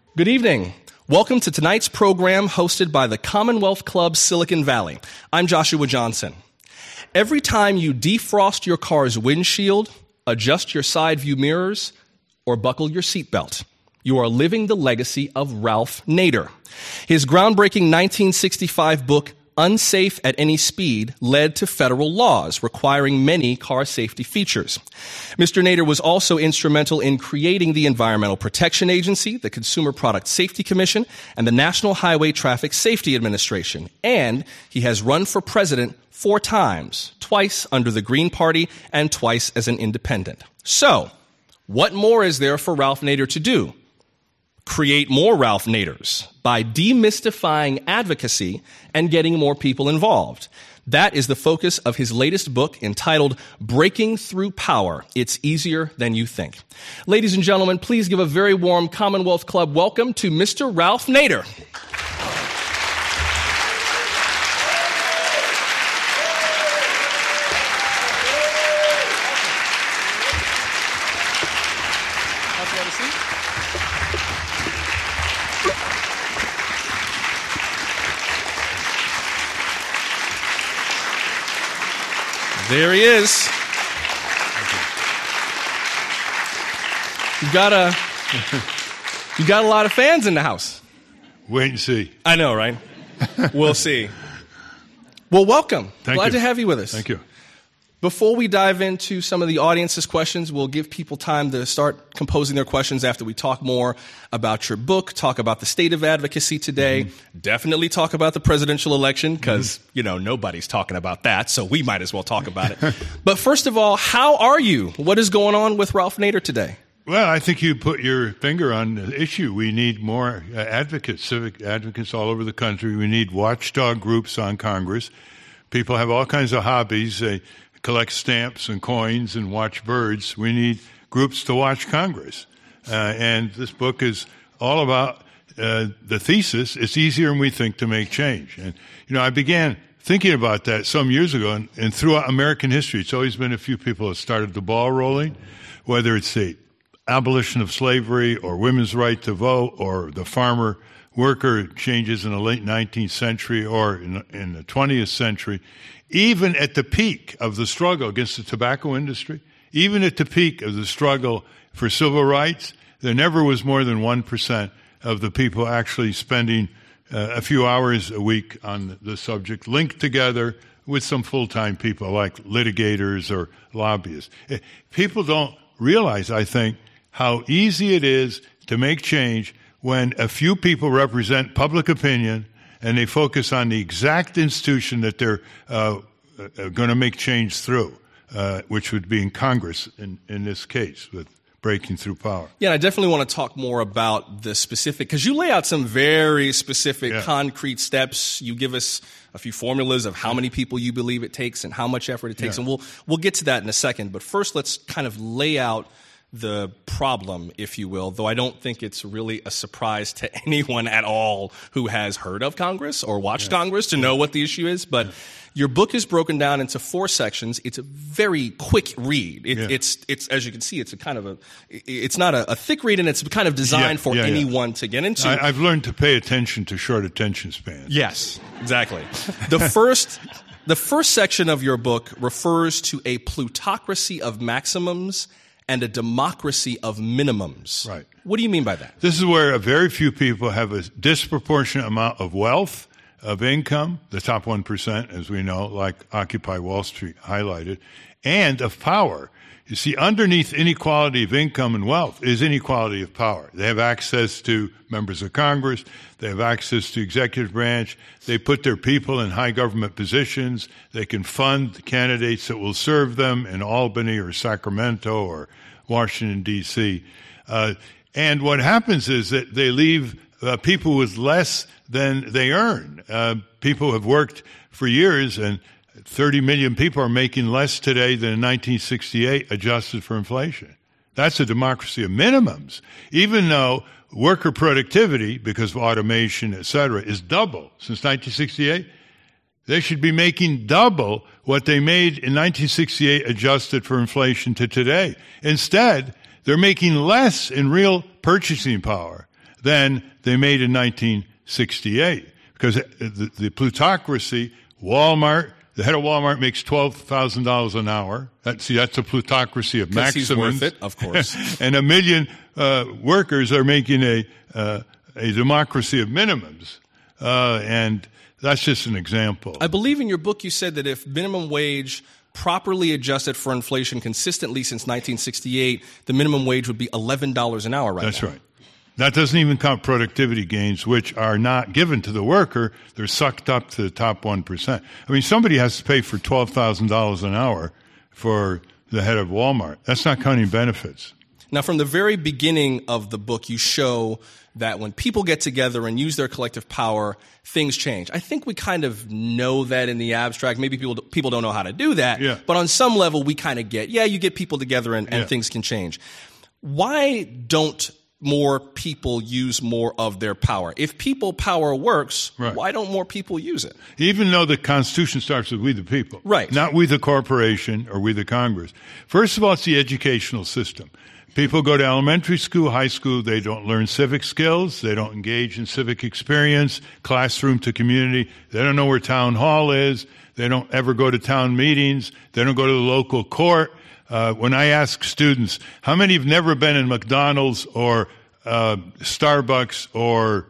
Good evening. Welcome to tonight's program hosted by the Commonwealth Club Silicon Valley. I'm Joshua Johnson. Every time you defrost your car's windshield, adjust your side view mirrors, or buckle your seatbelt, you are living the legacy of Ralph Nader. His groundbreaking 1965 book, Unsafe at Any Speed, led to federal laws requiring many car safety features. Mr. Nader was also instrumental in creating the Environmental Protection Agency, the Consumer Product Safety Commission, and the National Highway Traffic Safety Administration. And he has run for president 4 times, twice under the Green Party and twice as an independent. So, what more is there for Ralph Nader to do? Create more Ralph Naders by demystifying advocacy and getting more people involved. That is the focus of his latest book entitled Breaking Through Power. It's easier than you think. Ladies and gentlemen, please give a very warm Commonwealth Club welcome to Mr. Ralph Nader. There he is. You got a lot of fans in the house. Wait and see. I know, right? We'll see. Well, welcome. Glad to have you with us. Thank you. Before we dive into some of the audience's questions, we'll give people time to start composing their questions after we talk more about your book, talk about the state of advocacy today, definitely talk about the presidential election, because, nobody's talking about that, so we might as well talk about it. But first of all, how are you? What is going on with Ralph Nader today? Well, I think you put your finger on the issue. We need more advocates, civic advocates all over the country. We need watchdog groups on Congress. People have all kinds of hobbies. They collect stamps and coins and watch birds. We need groups to watch Congress. And this book is all about the thesis. It's easier than we think to make change. And, I began thinking about that some years ago, and throughout American history, it's always been a few people that started the ball rolling, whether it's the abolition of slavery or women's right to vote or the farmer worker changes in the late 19th century or in the 20th century. Even at the peak of the struggle against the tobacco industry, even at the peak of the struggle for civil rights, there never was more than 1% of the people actually spending a few hours a week on the subject, linked together with some full-time people like litigators or lobbyists. People don't realize, I think, how easy it is to make change when a few people represent public opinion and they focus on the exact institution that they're going to make change through, which would be in Congress in this case, with breaking through power. Yeah, and I definitely want to talk more about the specific, because you lay out some very specific, concrete steps. You give us a few formulas of how many people you believe it takes and how much effort it takes, and we'll get to that in a second. But first, let's kind of lay out the problem, if you will, though I don't think it's really a surprise to anyone at all who has heard of Congress or watched Congress to know what the issue is. But your book is broken down into 4 sections. It's a very quick read. It's as you can see, it's it's not a thick read, and it's kind of designed for anyone to get into. I've learned to pay attention to short attention spans. Yes, exactly. The first section of your book refers to a plutocracy of maximums and a democracy of minimums. Right. What do you mean by that? This is where a very few people have a disproportionate amount of wealth, of income, the top 1%, as we know, like Occupy Wall Street highlighted, and of power. You see, underneath inequality of income and wealth is inequality of power. They have access to members of Congress. They have access to executive branch. They put their people in high government positions. They can fund candidates that will serve them in Albany or Sacramento or Washington, D.C. And what happens is that they leave people with less than they earn. People have worked for years, and 30 million people are making less today than in 1968, adjusted for inflation. That's a democracy of minimums, even though worker productivity, because of automation, et cetera, is double since 1968. They should be making double what they made in 1968, adjusted for inflation, to today. Instead, they're making less in real purchasing power than they made in 1968. Because the plutocracy, Walmart, the head of Walmart makes $12,000 an hour. That's a plutocracy of maximums. He's worth it, of course. And 1 million workers are making a democracy of minimums. And that's just an example. I believe in your book you said that if minimum wage properly adjusted for inflation consistently since 1968, the minimum wage would be $11 an hour right now. That's right. That doesn't even count productivity gains, which are not given to the worker. They're sucked up to the top 1%. I mean, somebody has to pay for $12,000 an hour for the head of Walmart. That's not counting benefits. Now, from the very beginning of the book, you show that when people get together and use their collective power, things change. I think we kind of know that in the abstract. Maybe people don't know how to do that. Yeah. But on some level, we kind of get, you get people together and things can change. Why don't more people use more of their power? If people power works, right, why don't more people use it? Even though the Constitution starts with we the people. Right. Not we the corporation or we the Congress. First of all, it's the educational system. People go to elementary school, high school, they don't learn civic skills, they don't engage in civic experience, classroom to community, they don't know where town hall is, they don't ever go to town meetings, they don't go to the local court. When I ask students, how many have never been in McDonald's or Starbucks or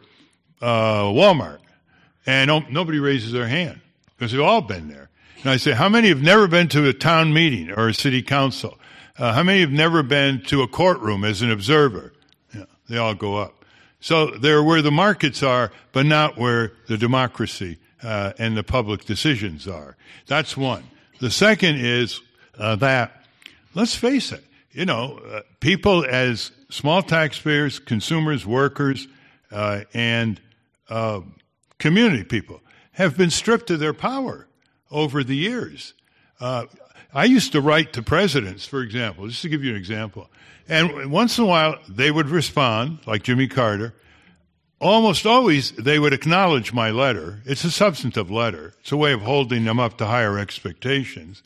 Walmart? And nobody raises their hand because they've all been there. And I say, how many have never been to a town meeting or a city council? How many have never been to a courtroom as an observer? They all go up. So they're where the markets are, but not where the democracy and the public decisions are. That's one. The second is that, let's face it, people as small taxpayers, consumers, workers, and community people have been stripped of their power over the years. I used to write to presidents, for example, just to give you an example. And once in a while, they would respond, like Jimmy Carter. Almost always, they would acknowledge my letter. It's a substantive letter. It's a way of holding them up to higher expectations.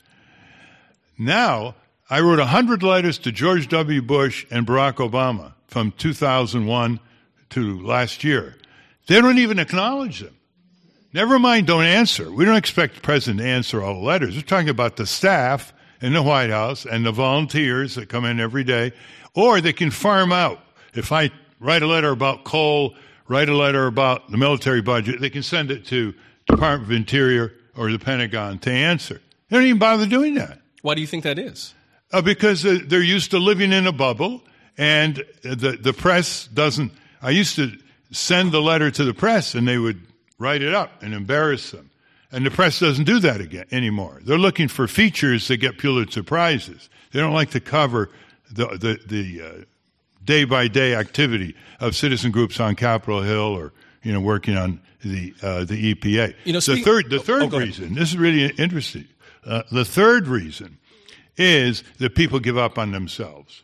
Now, I wrote 100 letters to George W. Bush and Barack Obama from 2001 to last year. They don't even acknowledge them. Never mind, don't answer. We don't expect the president to answer all the letters. We're talking about the staff in the White House and the volunteers that come in every day. Or they can farm out. If I write a letter about coal, write a letter about the military budget, they can send it to Department of Interior or the Pentagon to answer. They don't even bother doing that. Why do you think that is? Because they're used to living in a bubble, and the press doesn't. I used to send the letter to the press, and they would write it up and embarrass them. And the press doesn't do that anymore. They're looking for features that get Pulitzer Prizes. They don't like to cover the day-by-day activity of citizen groups on Capitol Hill or working on the EPA. The third reason. This is really interesting. The third reason is that people give up on themselves.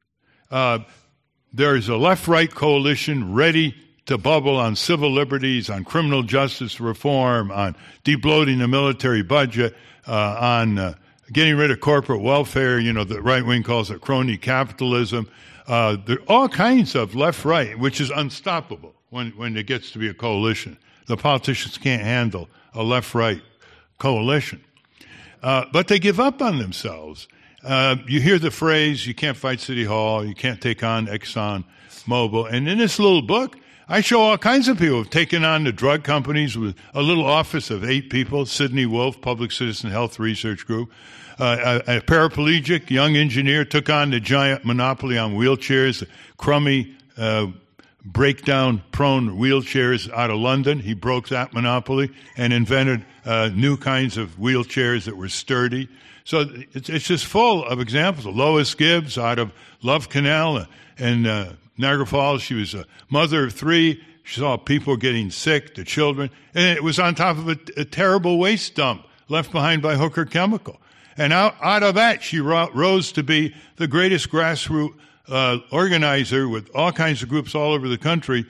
There's a left-right coalition ready to bubble on civil liberties, on criminal justice reform, on de-bloating the military budget, on getting rid of corporate welfare. The right wing calls it crony capitalism. There are all kinds of left-right, which is unstoppable when it gets to be a coalition. The politicians can't handle a left-right coalition. But they give up on themselves. You hear the phrase, you can't fight City Hall, you can't take on Exxon Mobil. And in this little book, I show all kinds of people who have taken on the drug companies with a little office of 8 people, Sidney Wolf, Public Citizen Health Research Group. A paraplegic young engineer took on the giant monopoly on wheelchairs, crummy, breakdown-prone wheelchairs out of London. He broke that monopoly and invented new kinds of wheelchairs that were sturdy. So it's just full of examples. Lois Gibbs out of Love Canal and Niagara Falls. She was a mother of 3. She saw people getting sick, the children, and it was on top of a terrible waste dump left behind by Hooker Chemical. And out of that, she rose to be the greatest grassroots organizer with all kinds of groups all over the country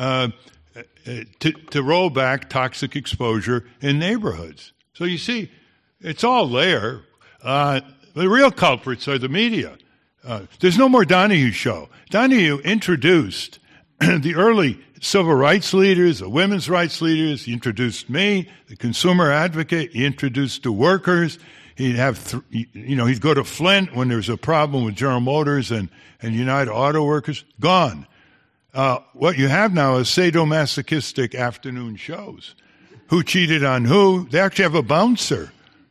to roll back toxic exposure in neighborhoods. So you see, it's all there. The real culprits are the media. There's no more Donahue show. Donahue introduced the early civil rights leaders, the women's rights leaders. He introduced me, the consumer advocate. He introduced the workers. He'd have, he'd go to Flint when there was a problem with General Motors and United Auto Workers. Gone. What you have now is sadomasochistic afternoon shows. Who cheated on who? They actually have a bouncer.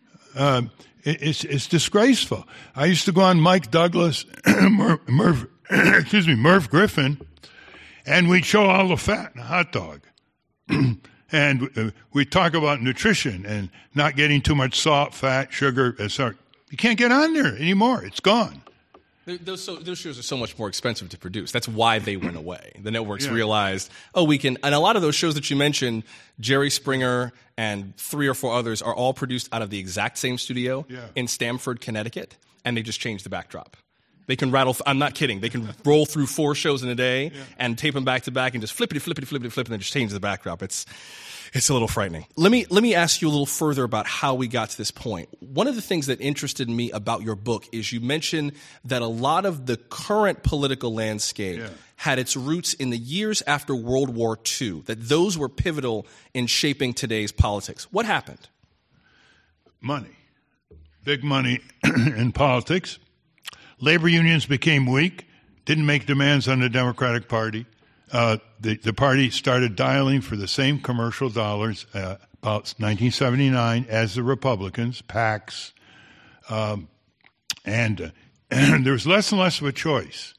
It's disgraceful. I used to go on Mike Douglas, Merv Griffin, and we'd show all the fat in a hot dog. And we'd talk about nutrition and not getting too much salt, fat, sugar. You can't get on there anymore. It's gone. Those shows are so much more expensive to produce. That's why they went away. The networks realized, we can. And a lot of those shows that you mentioned, Jerry Springer and 3 or 4 others, are all produced out of the exact same studio in Stamford, Connecticut, and they just changed the backdrop. They can I'm not kidding. They can roll through 4 shows in a day and tape them back to back and just flip, and then just change the backdrop. It's a little frightening. Let me ask you a little further about how we got to this point. One of the things that interested me about your book is you mentioned that a lot of the current political landscape had its roots in the years after World War II, that those were pivotal in shaping today's politics. What happened? Money. Big money in politics. Labor unions became weak, didn't make demands on the Democratic Party. The party started dialing for the same commercial dollars about 1979 as the Republicans, PACs, and there was less and less of a choice.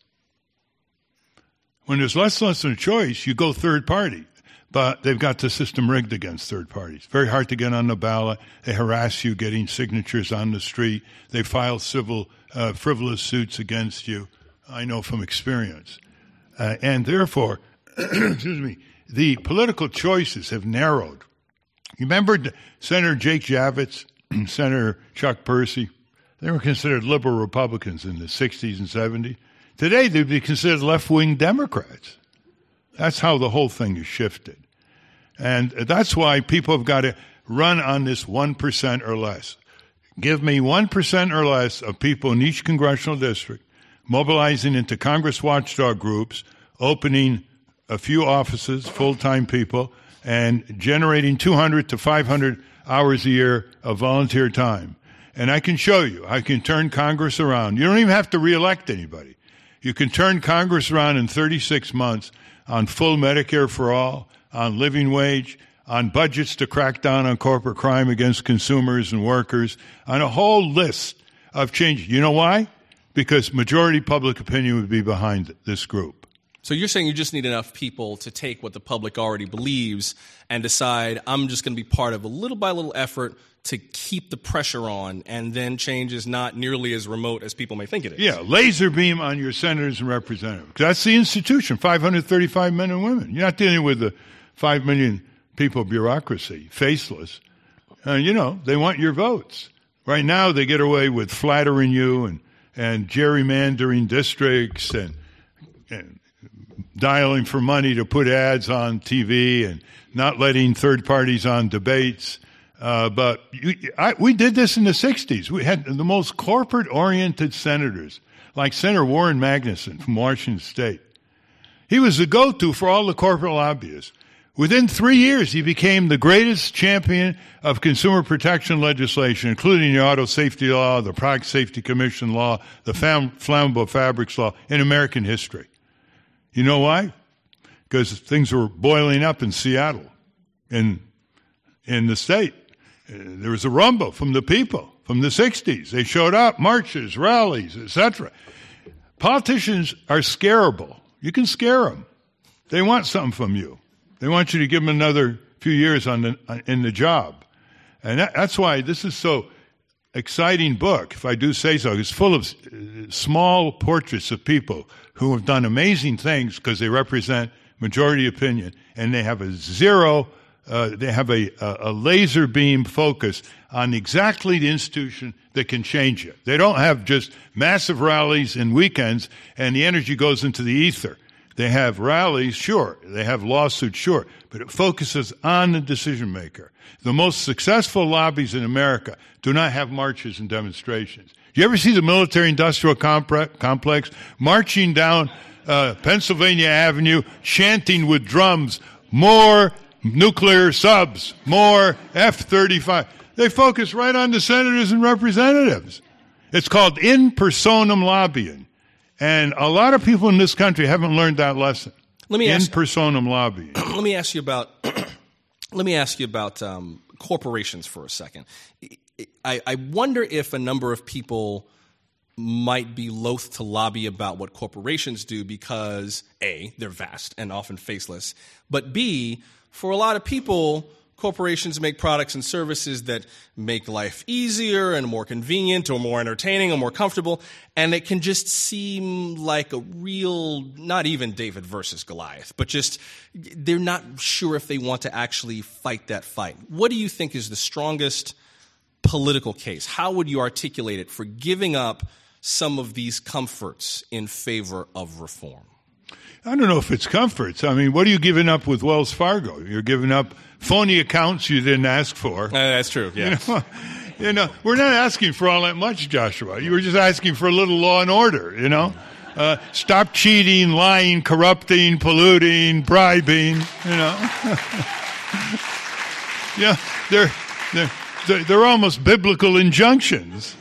When there's less and less of a choice, you go third party. But they've got the system rigged against third parties. Very hard to get on the ballot. They harass you getting signatures on the street. They file frivolous suits against you. I know from experience. And therefore, the political choices have narrowed. You remember Senator Jake Javits, Senator Chuck Percy? They were considered liberal Republicans in the 60s and 70s. Today, they'd be considered left-wing Democrats. That's how the whole thing has shifted. And that's why people have got to run on this 1% or less. Give me 1% or less of people in each congressional district mobilizing into Congress watchdog groups, opening a few offices, full-time people, and generating 200 to 500 hours a year of volunteer time. And I can show you. I can turn Congress around. You don't even have to reelect anybody. You can turn Congress around in 36 months on full Medicare for all, on living wage, on budgets to crack down on corporate crime against consumers and workers, on a whole list of changes. You know why? Because majority public opinion would be behind this group. So you're saying you just need enough people to take what the public already believes and decide, I'm just going to be part of a little by little effort to keep the pressure on, and then change is not nearly as remote as people may think it is. Yeah, laser beam on your senators and representatives. That's the institution, 535 men and women. You're not dealing with the 5 million people bureaucracy, faceless. They want your votes. Right now, they get away with flattering you and gerrymandering districts and dialing for money to put ads on TV and not letting third parties on debates. But we did this in the 60s. We had the most corporate-oriented senators, like Senator Warren Magnuson from Washington State. He was the go-to for all the corporate lobbyists. Within 3 years, he became the greatest champion of consumer protection legislation, including the Auto Safety Law, the Product Safety Commission Law, the Flammable Fabrics Law, in American history. You know why? Because things were boiling up in Seattle, in the state. There was a rumble from the people from the 60s. They showed up, marches, rallies, etc. Politicians are scarable. You can scare them. They want something from you. They want you to give them another few years in the job. And that's why this is so exciting book, if I do say so. It's full of small portraits of people who have done amazing things because they represent majority opinion, and they have a laser beam focus on exactly the institution that can change it. They don't have just massive rallies and weekends and the energy goes into the ether. They have rallies, sure. They have lawsuits, sure. But it focuses on the decision maker. The most successful lobbies in America do not have marches and demonstrations. Do you ever see the military-industrial complex marching down Pennsylvania Avenue chanting with drums, more nuclear subs, more F-35. They focus right on the senators and representatives. It's called in personam lobbying. And a lot of people in this country haven't learned that lesson. In personam lobbying. Let me ask you about corporations for a second. I wonder if a number of people might be loath to lobby about what corporations do because, A, they're vast and often faceless, but B, for a lot of people, corporations make products and services that make life easier and more convenient or more entertaining or more comfortable, and it can just seem like a real, not even David versus Goliath, but just they're not sure if they want to actually fight that fight. What do you think is the strongest political case? How would you articulate it for giving up some of these comforts in favor of reform? I don't know if it's comforts. I mean, what are you giving up with Wells Fargo? You're giving up phony accounts you didn't ask for. That's true, yeah. We're not asking for all that much, Joshua. You were just asking for a little law and order, Stop cheating, lying, corrupting, polluting, bribing, Yeah, they're almost biblical injunctions.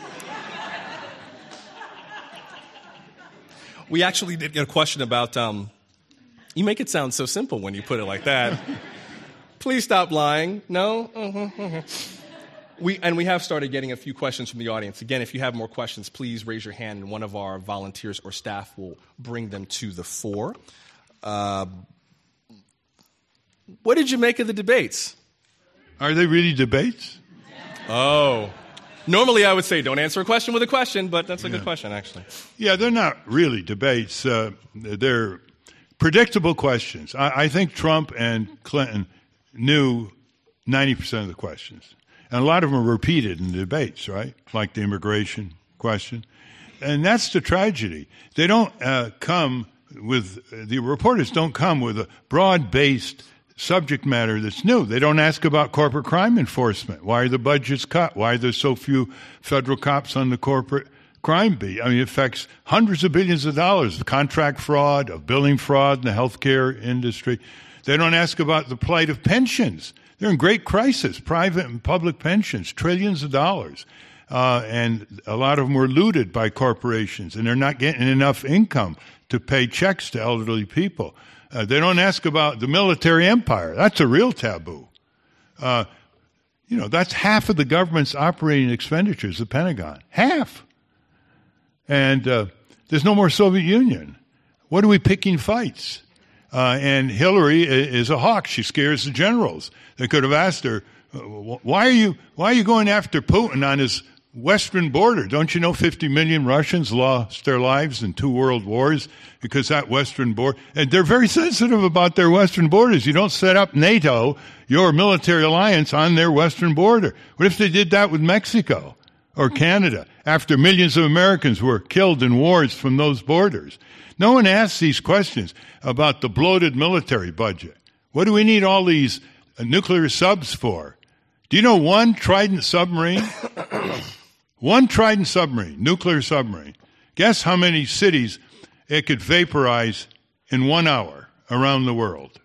We actually did get a question about, you make it sound so simple when you put it like that. Please stop lying. No? We have started getting a few questions from the audience. Again, if you have more questions, please raise your hand and one of our volunteers or staff will bring them to the fore. What did you make of the debates? Are they really debates? Oh. Normally I would say don't answer a question with a question, but that's a good question, actually. Yeah, they're not really debates. They're predictable questions. I think Trump and Clinton knew 90% of the questions. And a lot of them are repeated in the debates, right? Like the immigration question. And that's the tragedy. They don't the reporters don't come with a broad-based subject matter that's new. They don't ask about corporate crime enforcement. Why are the budgets cut? Why are there so few federal cops on the corporate crime beat? I mean, it affects hundreds of billions of dollars of contract fraud, of billing fraud in the healthcare industry. They don't ask about the plight of pensions. They're in great crisis, private and public pensions, trillions of dollars. And a lot of them were looted by corporations, and they're not getting enough income to pay checks to elderly people. They don't ask about the military empire. That's a real taboo. That's half of the government's operating expenditures, the Pentagon. Half. And there's no more Soviet Union. What are we picking fights? And Hillary is a hawk. She scares the generals. They could have asked her, why are you going after Putin on his western border? Don't you know 50 million Russians lost their lives in 2 world wars because that western border? And they're very sensitive about their western borders. You don't set up NATO, your military alliance, on their western border. What if they did that with Mexico or Canada after millions of Americans were killed in wars from those borders? No one asks these questions about the bloated military budget. What do we need all these nuclear subs for? Do you know one Trident submarine? One Trident submarine, nuclear submarine. Guess how many cities it could vaporize in 1 hour around the world?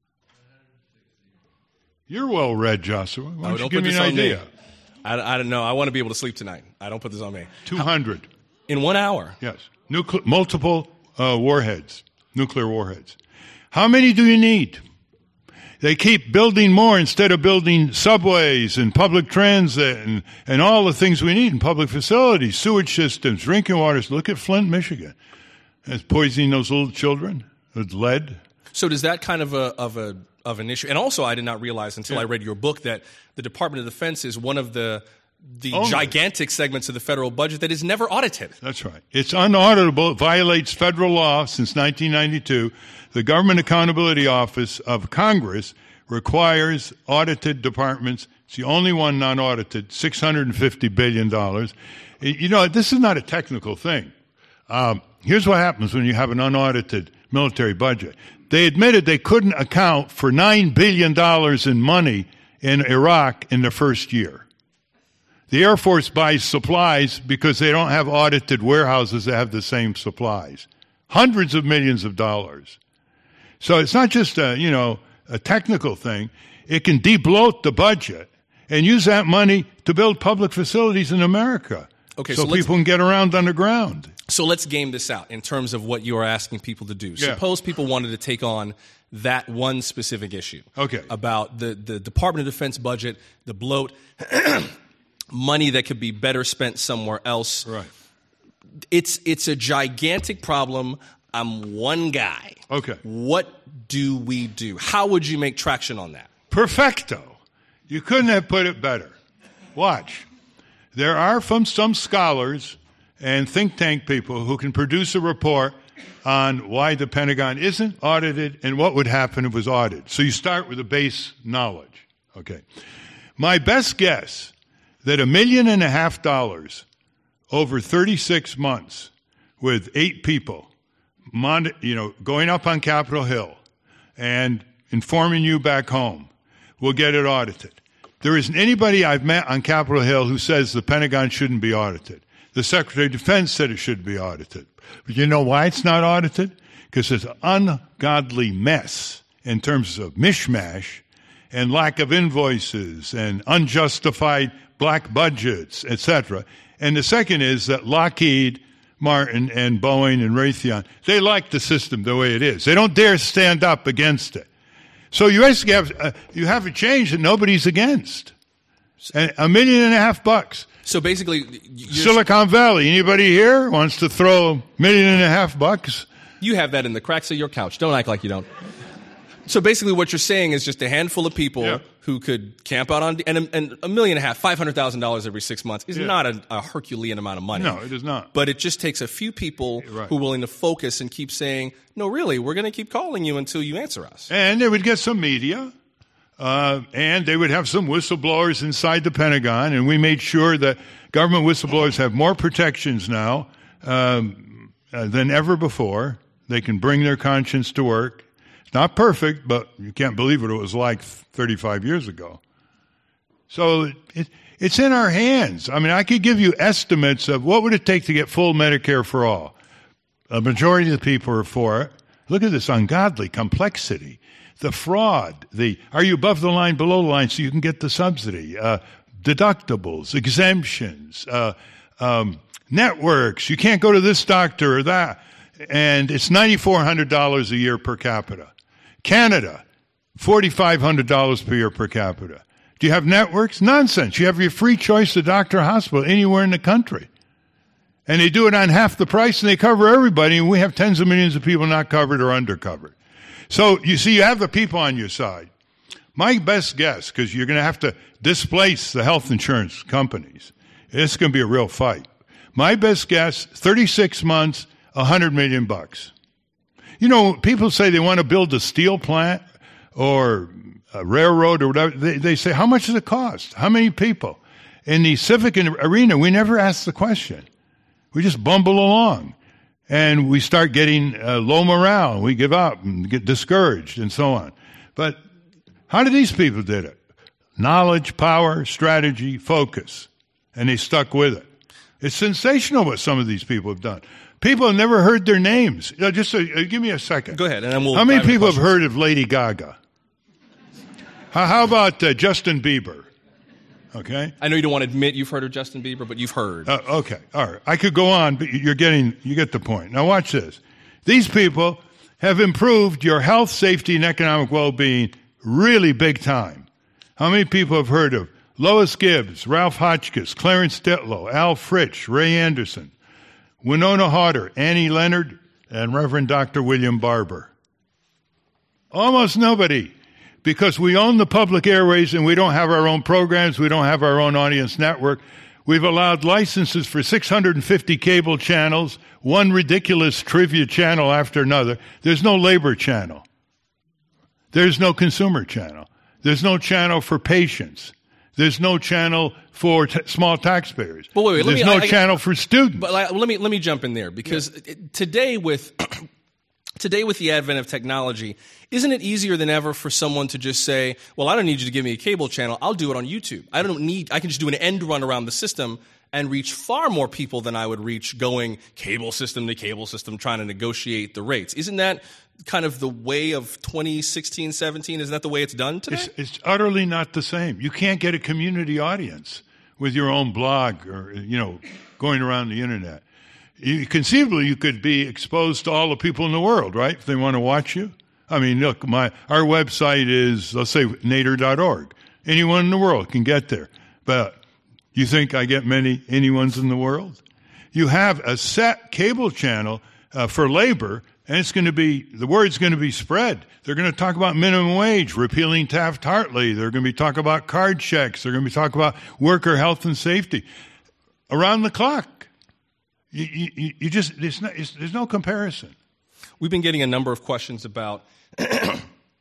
You're well read, Joshua. Why don't you give me an idea? I don't know. I want to be able to sleep tonight. I don't put this on me. 200. In 1 hour? Yes. Multiple warheads, nuclear warheads. How many do you need? They keep building more instead of building subways and public transit and all the things we need in public facilities, sewage systems, drinking waters. Look at Flint, Michigan. It's poisoning those little children with lead. So does that kind of an issue? And also, I did not realize until I read your book that the Department of Defense is one of the gigantic segments of the federal budget that is never audited. That's right. It's unauditable. It violates federal law since 1992. The Government Accountability Office of Congress requires audited departments. It's the only one not audited, $650 billion. This is not a technical thing. Here's what happens when you have an unaudited military budget. They admitted they couldn't account for $9 billion in money in Iraq in the first year. The Air Force buys supplies because they don't have audited warehouses that have the same supplies. hundreds of millions of dollars. So it's not just a technical thing. It can de-bloat the budget and use that money to build public facilities in America. Okay, so people can get around underground. So let's game this out in terms of what you are asking people to do. Yeah. Suppose people wanted to take on that one specific issue. Okay. About the Department of Defense budget, the bloat, money that could be better spent somewhere else. Right. It's a gigantic problem. I'm one guy. Okay. What do we do? How would you make traction on that? Perfecto. You couldn't have put it better. Watch. There are some scholars and think tank people who can produce a report on why the Pentagon isn't audited and what would happen if it was audited. So you start with a base knowledge. Okay. My best guess that $1.5 million over 36 months with 8 people, going up on Capitol Hill and informing you back home, will get it audited. There isn't anybody I've met on Capitol Hill who says the Pentagon shouldn't be audited. The Secretary of Defense said it should be audited. But you know why it's not audited? Because it's an ungodly mess in terms of mishmash and lack of invoices and unjustified black budgets, etc. And the second is that Lockheed Martin and Boeing and Raytheon, they like the system the way it is. They don't dare stand up against it. So you have a change that nobody's against. And $1.5 million. So basically, Silicon Valley. Anybody here wants to throw $1.5 million? You have that in the cracks of your couch. Don't act like you don't. So basically, what you're saying is just a handful of people who could camp out on and $1.5 million, $500,000 every 6 months is not a Herculean amount of money. No, it is not. But it just takes a few people who are willing to focus and keep saying, "No, really, we're going to keep calling you until you answer us." And they would get some media. And they would have some whistleblowers inside the Pentagon, and we made sure that government whistleblowers have more protections now than ever before. They can bring their conscience to work. It's not perfect, but you can't believe what it was like 35 years ago. So it's in our hands. I mean, I could give you estimates of what would it take to get full Medicare for all. A majority of the people are for it. Look at this ungodly complexity. The fraud, are you above the line, below the line so you can get the subsidy, deductibles, exemptions, networks, you can't go to this doctor or that, and it's $9,400 a year per capita. Canada, $4,500 per year per capita. Do you have networks? Nonsense. You have your free choice of doctor or hospital anywhere in the country. And they do it on half the price, and they cover everybody, and we have tens of millions of people not covered or undercovered. So, you see, you have the people on your side. My best guess, because you're going to have to displace the health insurance companies, it's going to be a real fight. My best guess, 36 months, $100 million. You know, people say they want to build a steel plant or a railroad or whatever. They say, how much does it cost? How many people? In the civic arena, we never ask the question. We just bumble along. And we start getting low morale. We give up and get discouraged and so on. But how did these people did it? Knowledge, power, strategy, focus. And they stuck with it. It's sensational what some of these people have done. People have never heard their names. Give me a second. Go ahead. And then we'll how many people have heard of Lady Gaga? How about Justin Bieber? Okay. I know you don't want to admit you've heard of Justin Bieber, but you've heard. Okay. All right. I could go on, but you get the point. Now watch this. These people have improved your health, safety, and economic well-being really big time. How many people have heard of Lois Gibbs, Ralph Hotchkiss, Clarence Ditlow, Al Fritsch, Ray Anderson, Winona Hodder, Annie Leonard, and Reverend Dr. William Barber? Almost nobody. Because we own the public airways and we don't have our own programs, we don't have our own audience network. We've allowed licenses for 650 cable channels, one ridiculous trivia channel after another. There's no labor channel. There's no consumer channel. There's no channel for patients. There's no channel for small taxpayers. But wait, There's no channel for students. But let me jump in there because today with the advent of technology, isn't it easier than ever for someone to just say, well, I don't need you to give me a cable channel. I'll do it on YouTube. I can just do an end run around the system and reach far more people than I would reach going cable system to cable system trying to negotiate the rates. Isn't that kind of the way of 2016, 17? Isn't that the way it's done today? It's utterly not the same. You can't get a community audience with your own blog or, going around the internet. Conceivably, you could be exposed to all the people in the world, right, if they want to watch you. I mean, look, our website is, let's say, nader.org. Anyone in the world can get there. But you think I get anyone's in the world? You have a set cable channel for labor, and the word's going to be spread. They're going to talk about minimum wage, repealing Taft-Hartley. They're going to be talking about card checks. They're going to be talking about worker health and safety. Around the clock. There's no comparison. We've been getting a number of questions about the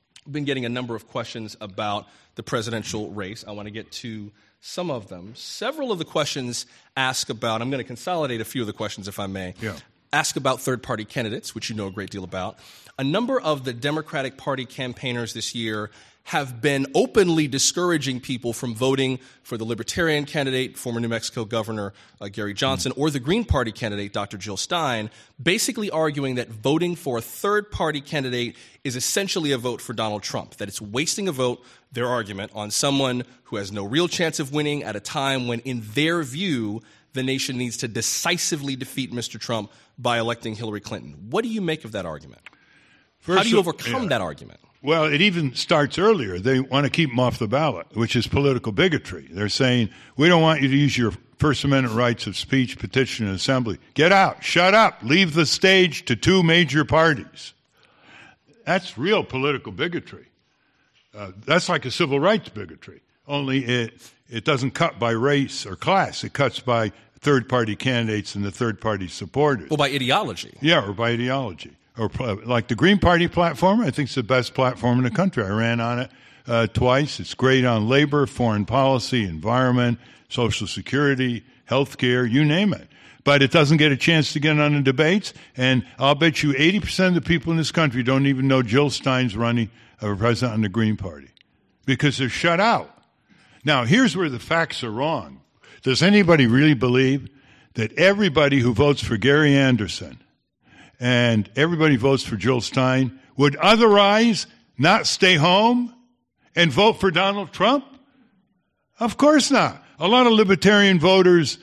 presidential race. I want to get to some of them. Several of the questions ask about, I'm going to consolidate a few of the questions if I may. Yeah. Ask about third-party candidates, which you know a great deal about. A number of the Democratic Party campaigners this year have been openly discouraging people from voting for the Libertarian candidate, former New Mexico Governor Gary Johnson, or the Green Party candidate, Dr. Jill Stein, basically arguing that voting for a third-party candidate is essentially a vote for Donald Trump, that it's wasting a vote, their argument, on someone who has no real chance of winning at a time when, in their view, the nation needs to decisively defeat Mr. Trump by electing Hillary Clinton. What do you make of that argument? How do you overcome that argument? Well, it even starts earlier. They want to keep them off the ballot, which is political bigotry. They're saying, we don't want you to use your First Amendment rights of speech, petition, and assembly. Get out. Shut up. Leave the stage to two major parties. That's real political bigotry. That's like a civil rights bigotry, only it doesn't cut by race or class. It cuts by third-party candidates and the third-party supporters. Well, by ideology. Yeah, or by ideology. Or like the Green Party platform, I think it's the best platform in the country. I ran on it twice. It's great on labor, foreign policy, environment, Social Security, health care, you name it. But it doesn't get a chance to get on the debates, and I'll bet you 80% of the people in this country don't even know Jill Stein's running for president on the Green Party because they're shut out. Now, here's where the facts are wrong. Does anybody really believe that everybody who votes for Gary Anderson and everybody votes for Jill Stein would otherwise not stay home and vote for Donald Trump? Of course not. A lot of libertarian voters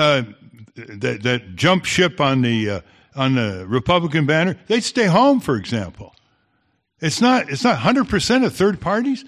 that jump ship on the Republican banner, they stay home, for example. It's not 100% of third parties.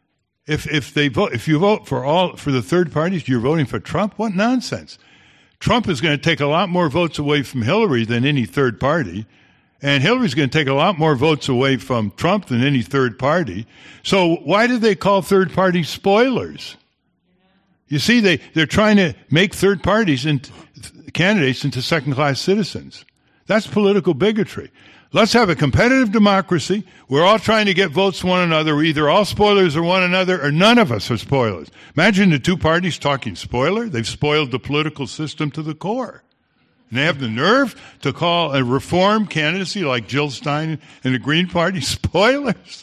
If you vote for the third parties, you're voting for Trump? What nonsense. Trump is going to take a lot more votes away from Hillary than any third party, and Hillary's going to take a lot more votes away from Trump than any third party. So why do they call third parties spoilers? You see, they're trying to make third parties and candidates into second-class citizens. That's political bigotry. Let's have a competitive democracy. We're all trying to get votes from one another. We're either all spoilers or one another, or none of us are spoilers. Imagine the two parties talking spoiler. They've spoiled the political system to the core. And they have the nerve to call a reform candidacy like Jill Stein and the Green Party spoilers.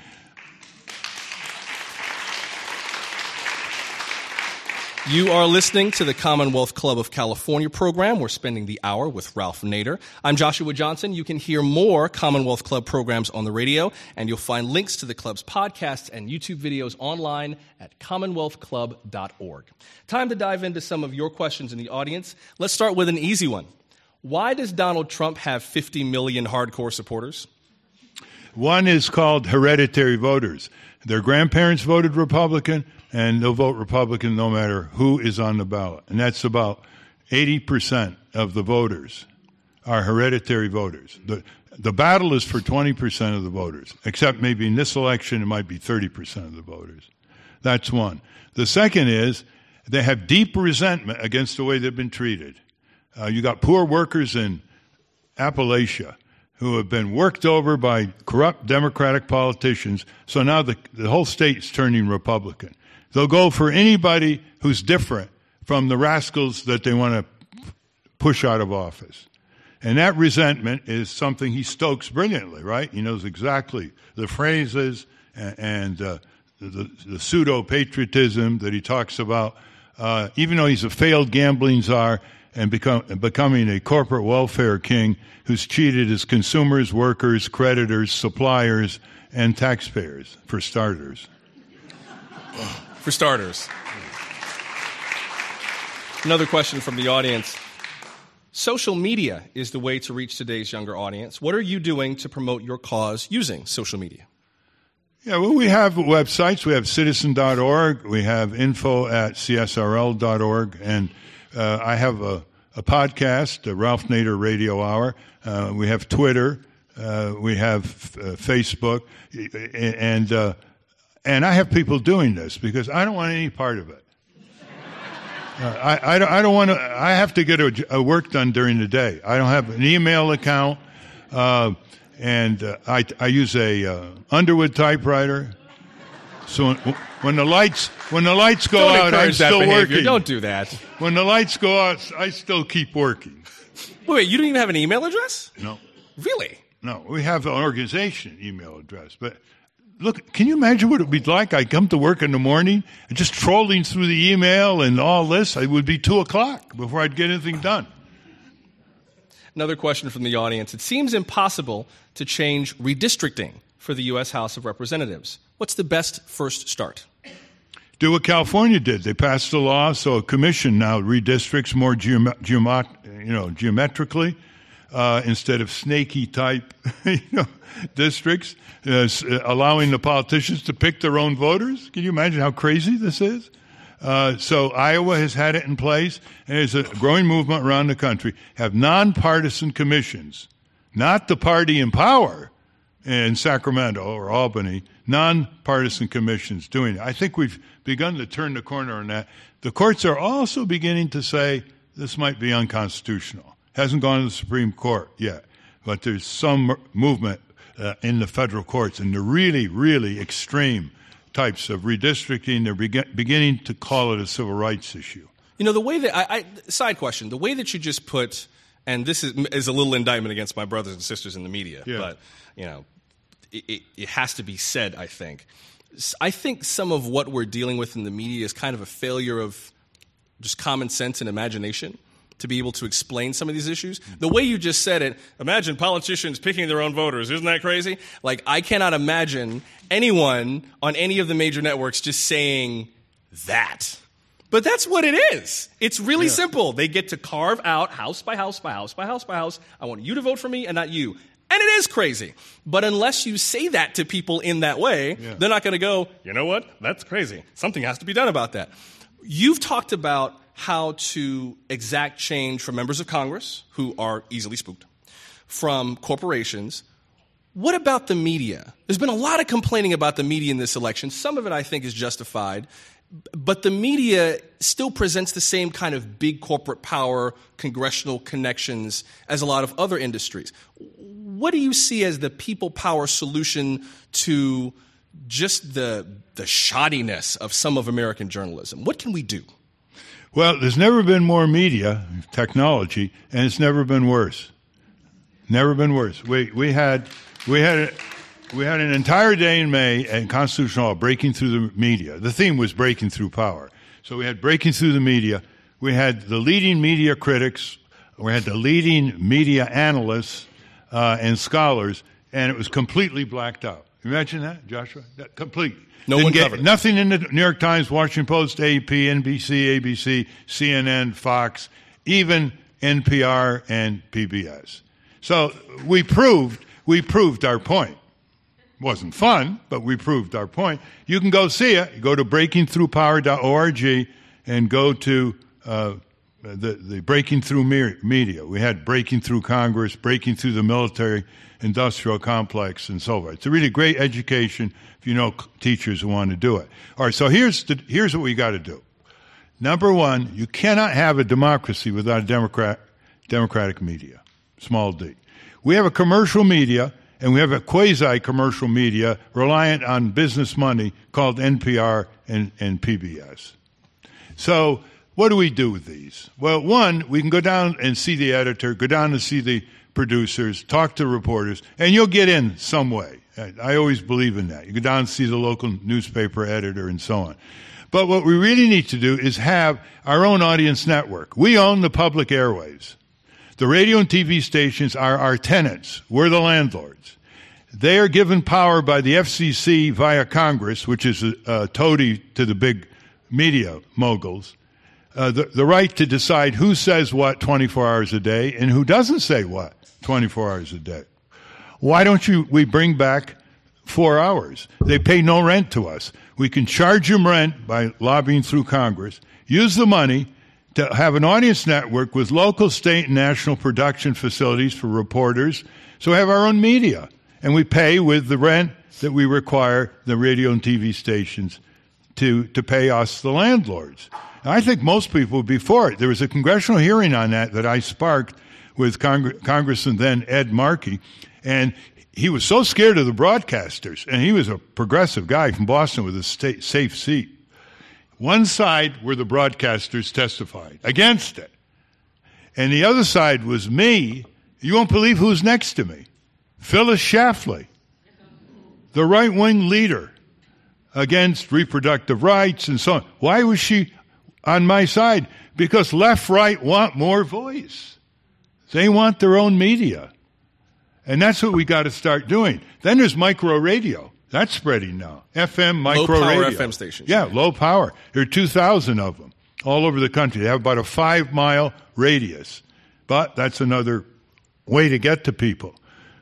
You are listening to the Commonwealth Club of California program. We're spending the hour with Ralph Nader. I'm Joshua Johnson. You can hear more Commonwealth Club programs on the radio, and you'll find links to the club's podcasts and YouTube videos online at commonwealthclub.org. Time to dive into some of your questions in the audience. Let's start with an easy one. Why does Donald Trump have 50 million hardcore supporters? One is called hereditary voters. Their grandparents voted Republican, and they'll vote Republican no matter who is on the ballot. And that's about 80% of the voters are hereditary voters. The battle is for 20% of the voters, except maybe in this election it might be 30% of the voters. That's one. The second is they have deep resentment against the way they've been treated. You got poor workers in Appalachia who have been worked over by corrupt Democratic politicians, so now the whole state's turning Republican. They'll go for anybody who's different from the rascals that they want to push out of office. And that resentment is something he stokes brilliantly, right? He knows exactly the phrases and the pseudo-patriotism that he talks about. even though he's a failed gambling czar and becoming a corporate welfare king who's cheated his consumers, workers, creditors, suppliers, and taxpayers, for starters. For starters. Another question from the audience. Social media is the way to reach today's younger audience. What are you doing to promote your cause using social media? Yeah, well, we have websites. We have citizen.org. We have info@csrl.org. And I have a podcast, the Ralph Nader Radio Hour. We have Twitter. We have Facebook. And I have people doing this because I don't want any part of it. I don't want to. I have to get a work done during the day. I don't have an email account, and I use a Underwood typewriter. So when the lights go out, I'm still working. Don't do that. When the lights go out, I still keep working. Wait, you don't even have an email address? No. Really? No, we have an organization email address, but. Look, can you imagine what it would be like? I come to work in the morning and just trolling through the email and all this. It would be 2:00 before I'd get anything done. Another question from the audience. It seems impossible to change redistricting for the U.S. House of Representatives. What's the best first start? Do what California did. They passed a law so a commission now redistricts more geometrically instead of snaky type districts. Allowing the politicians to pick their own voters. Can you imagine how crazy this is? So Iowa has had it in place, and there's a growing movement around the country. Have nonpartisan commissions, not the party in power in Sacramento or Albany, nonpartisan commissions doing it. I think we've begun to turn the corner on that. The courts are also beginning to say this might be unconstitutional. Hasn't gone to the Supreme Court yet, but there's some movement in the federal courts, and the really, really extreme types of redistricting, they're beginning to call it a civil rights issue. You know, the way that side question, the way that you just put, and this is a little indictment against my brothers and sisters in the media, but, it has to be said, I think. I think some of what we're dealing with in the media is kind of a failure of just common sense and imagination to be able to explain some of these issues. The way you just said it, imagine politicians picking their own voters. Isn't that crazy? Like, I cannot imagine anyone on any of the major networks just saying that. But that's what it is. It's really simple. They get to carve out house by house by house by house by house. I want you to vote for me and not you. And it is crazy. But unless you say that to people in that way, they're not going to go, you know what? That's crazy. Something has to be done about that. You've talked about how to exact change from members of Congress who are easily spooked, from corporations. What about the media? There's been a lot of complaining about the media in this election. Some of it I think is justified, but the media still presents the same kind of big corporate power, congressional connections as a lot of other industries. What do you see as the people power solution to just the shoddiness of some of American journalism? What can we do? Well, there's never been more media technology, and it's never been worse. Never been worse. We had an entire day in May at Constitutional Hall breaking through the media. The theme was breaking through power. So we had breaking through the media. We had the leading media critics. We had the leading media analysts and scholars, and it was completely blacked out. Imagine that, Joshua? Completely. No one covered it. Nothing in the New York Times, Washington Post, AP, NBC, ABC, CNN, Fox, even NPR and PBS. So we proved our point. It wasn't fun, but we proved our point. You can go see it. You go to breakingthroughpower.org and go to the Breaking Through Media. We had Breaking Through Congress, Breaking Through the Military Industrial Complex, and so forth. It's a really great education if you know teachers who want to do it. All right, so here's what we got to do. Number one, you cannot have a democracy without a democratic media, small d. We have a commercial media, and we have a quasi-commercial media reliant on business money called NPR and PBS. So what do we do with these? Well, one, we can go down and see the editor, go down and see the producers, talk to reporters, and you'll get in some way. I always believe in that. You go down and see the local newspaper editor and so on. But what we really need to do is have our own audience network. We own the public airwaves. The radio and TV stations are our tenants. We're the landlords. They are given power by the FCC via Congress, which is a toady to the big media moguls, the right to decide who says what 24 hours a day and who doesn't say what 24 hours a day. Why don't we bring back 4 hours? They pay no rent to us. We can charge them rent by lobbying through Congress, use the money to have an audience network with local, state, and national production facilities for reporters, so we have our own media. And we pay with the rent that we require the radio and TV stations to pay us, the landlords. And I think most people would be for it. There was a congressional hearing on that I sparked with Congressman then Ed Markey, and he was so scared of the broadcasters, and he was a progressive guy from Boston with a safe seat. One side were the broadcasters testified against it, and the other side was me. You won't believe who's next to me. Phyllis Schlafly, the right-wing leader against reproductive rights and so on. Why was she on my side? Because left-right want more voice. They want their own media. And that's what we got to start doing. Then there's micro radio. That's spreading now. FM, micro low power radio. FM stations. Yeah, low power. There are 2,000 of them all over the country. They have about a 5-mile radius. But that's another way to get to people.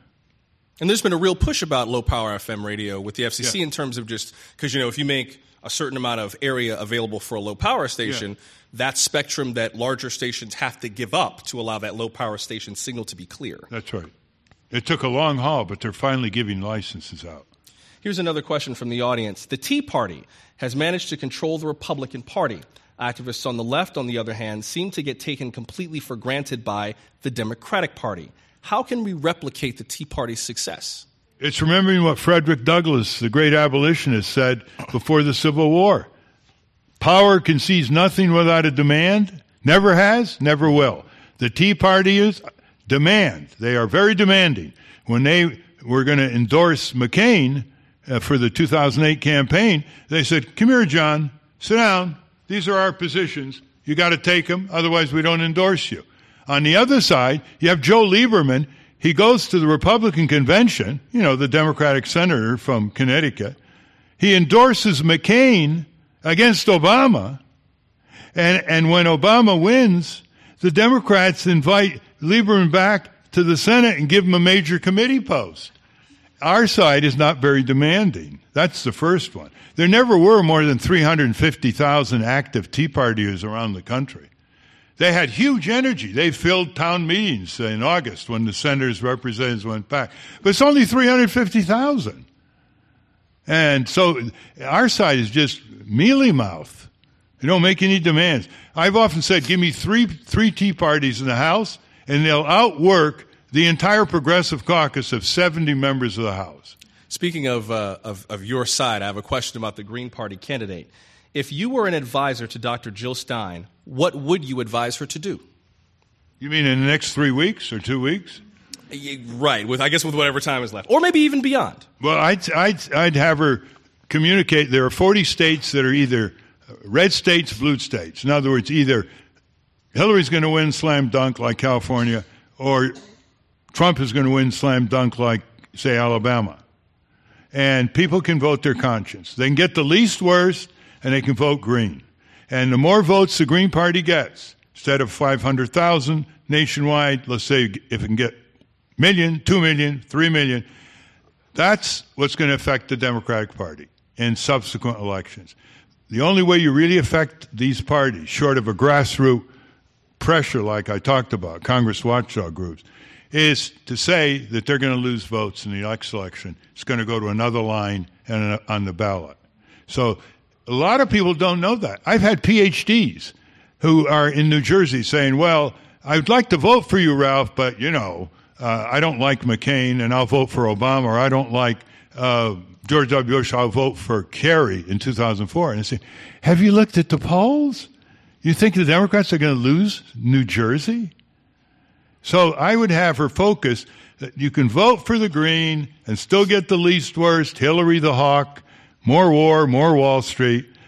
And there's been a real push about low-power FM radio with the FCC in terms of just – because, if you make a certain amount of area available for a low-power station, that spectrum that larger stations have to give up to allow that low-power station signal to be clear. That's right. It took a long haul, but they're finally giving licenses out. Here's another question from the audience. The Tea Party has managed to control the Republican Party. Activists on the left, on the other hand, seem to get taken completely for granted by the Democratic Party. How can we replicate the Tea Party's success? It's remembering what Frederick Douglass, the great abolitionist, said before the Civil War. Power concedes nothing without a demand, never has, never will. The Tea Party is demand. They are very demanding. When they were going to endorse McCain for the 2008 campaign, they said, "Come here, John, sit down. These are our positions. You got to take them, otherwise we don't endorse you." On the other side, you have Joe Lieberman. He goes to the Republican convention, the Democratic senator from Connecticut. He endorses McCain against Obama. And when Obama wins, the Democrats invite Lieberman back to the Senate and give him a major committee post. Our side is not very demanding. That's the first one. There never were more than 350,000 active Tea Partiers around the country. They had huge energy. They filled town meetings in August when the senators, representatives went back. But it's only 350,000. And so our side is just mealy-mouthed. They don't make any demands. I've often said, give me three Tea Parties in the House, and they'll outwork the entire Progressive Caucus of 70 members of the House. Speaking of your side, I have a question about the Green Party candidate. If you were an advisor to Dr. Jill Stein, what would you advise her to do? You mean in the next 3 weeks or 2 weeks? Right, with whatever time is left, or maybe even beyond. Well, I'd have her communicate. There are 40 states that are either red states, blue states. In other words, either Hillary's going to win slam dunk like California, or Trump is going to win slam dunk like, say, Alabama. And people can vote their conscience. They can get the least worst, and they can vote green. And the more votes the Green Party gets, instead of 500,000 nationwide, let's say if it can get 1 million, 2 million, 3 million, that's what's going to affect the Democratic Party in subsequent elections. The only way you really affect these parties, short of a grassroots pressure like I talked about, Congress watchdog groups, is to say that they're going to lose votes in the next election. It's going to go to another line and on the ballot. So a lot of people don't know that. I've had PhDs who are in New Jersey saying, well, I'd like to vote for you, Ralph, but, I don't like McCain and I'll vote for Obama, or I don't like George W. Bush, I'll vote for Kerry in 2004. And I say, have you looked at the polls? You think the Democrats are going to lose New Jersey? So I would have her focus that you can vote for the Green and still get the least worst, Hillary the hawk, more war, more Wall Street.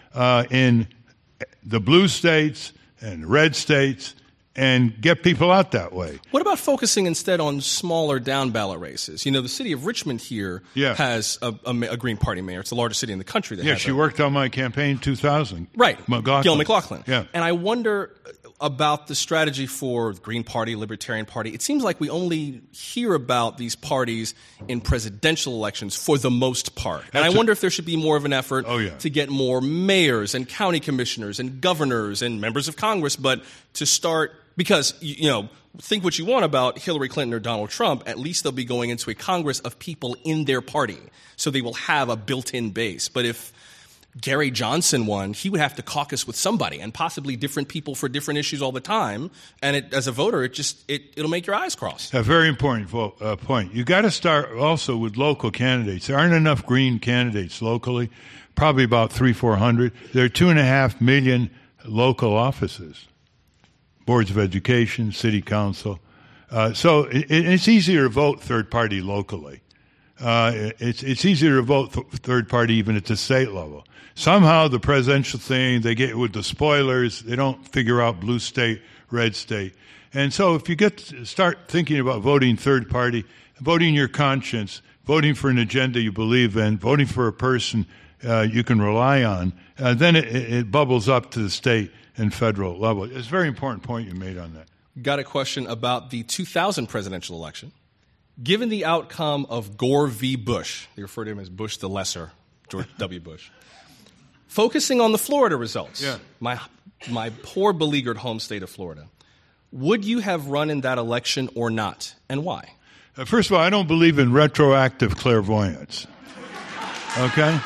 in the blue states and red states and get people out that way. What about focusing instead on smaller down-ballot races? You know, the city of Richmond here has a Green Party mayor. It's the largest city in the country that has she worked on my campaign in 2000. Right. McLaughlin. Gil McLaughlin. Yeah. And I wonder about the strategy for the Green Party, Libertarian Party. It seems like we only hear about these parties in presidential elections for the most part. And I wonder if there should be more of an effort to get more mayors and county commissioners and governors and members of Congress, but to start, because, you know, think what you want about Hillary Clinton or Donald Trump, at least they'll be going into a Congress of people in their party, so they will have a built-in base. But if Gary Johnson won, he would have to caucus with somebody and possibly different people for different issues all the time. And as a voter, it'll make your eyes cross. A very important point. You got to start also with local candidates. There aren't enough Green candidates locally, probably about 300-400. There are 2.5 million local offices, boards of education, city council. So it's easier to vote third party locally. It's easier to vote third party even at the state level. Somehow the presidential thing, they get with the spoilers, they don't figure out blue state, red state. And so if you start thinking about voting third party, voting your conscience, voting for an agenda you believe in, voting for a person you can rely on, then it bubbles up to the state and federal level. It's a very important point you made on that. Got a question about the 2000 presidential election. Given the outcome of Gore v. Bush, they refer to him as Bush the Lesser, George W. Bush, focusing on the Florida results, my poor beleaguered home state of Florida, would you have run in that election or not, and why? First of all, I don't believe in retroactive clairvoyance. Okay?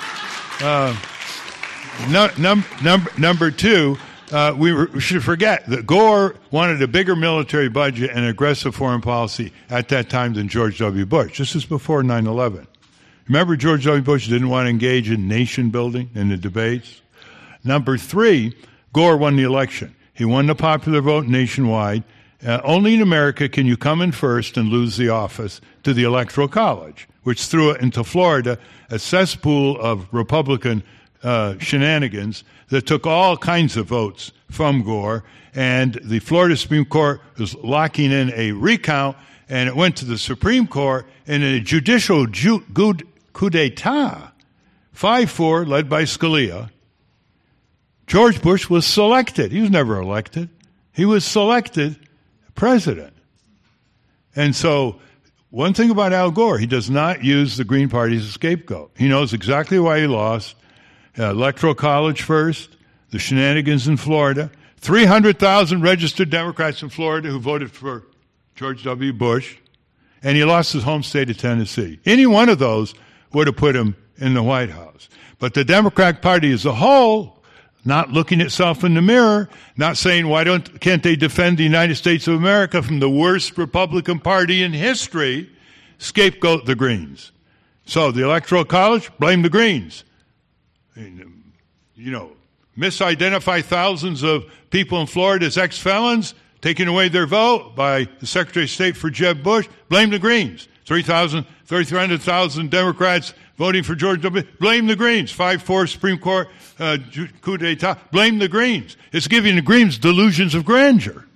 Number two, we should forget that Gore wanted a bigger military budget and aggressive foreign policy at that time than George W. Bush. This is before 9/11. Remember, George W. Bush didn't want to engage in nation building in the debates. Number three, Gore won the election. He won the popular vote nationwide. Only in America can you come in first and lose the office to the Electoral College, which threw it into Florida, a cesspool of Republican shenanigans that took all kinds of votes from Gore, and the Florida Supreme Court was locking in a recount, and it went to the Supreme Court in a judicial coup d'etat, 5-4, led by Scalia. George Bush was selected. He was never elected. He was selected president. And so one thing about Al Gore, he does not use the Green Party as a scapegoat. He knows exactly why he lost. Electoral College first, the shenanigans in Florida, 300,000 registered Democrats in Florida who voted for George W. Bush, and he lost his home state of Tennessee. Any one of those would have put him in the White House. But the Democratic Party as a whole, not looking itself in the mirror, not saying can't they defend the United States of America from the worst Republican Party in history, scapegoat the Greens. So the Electoral College, blame the Greens. You know, misidentify thousands of people in Florida as ex-felons, taking away their vote by the Secretary of State for Jeb Bush, blame the Greens. 300,000 Democrats voting for George W. Blame the Greens. 5-4 Supreme Court coup d'etat. Blame the Greens. It's giving the Greens delusions of grandeur.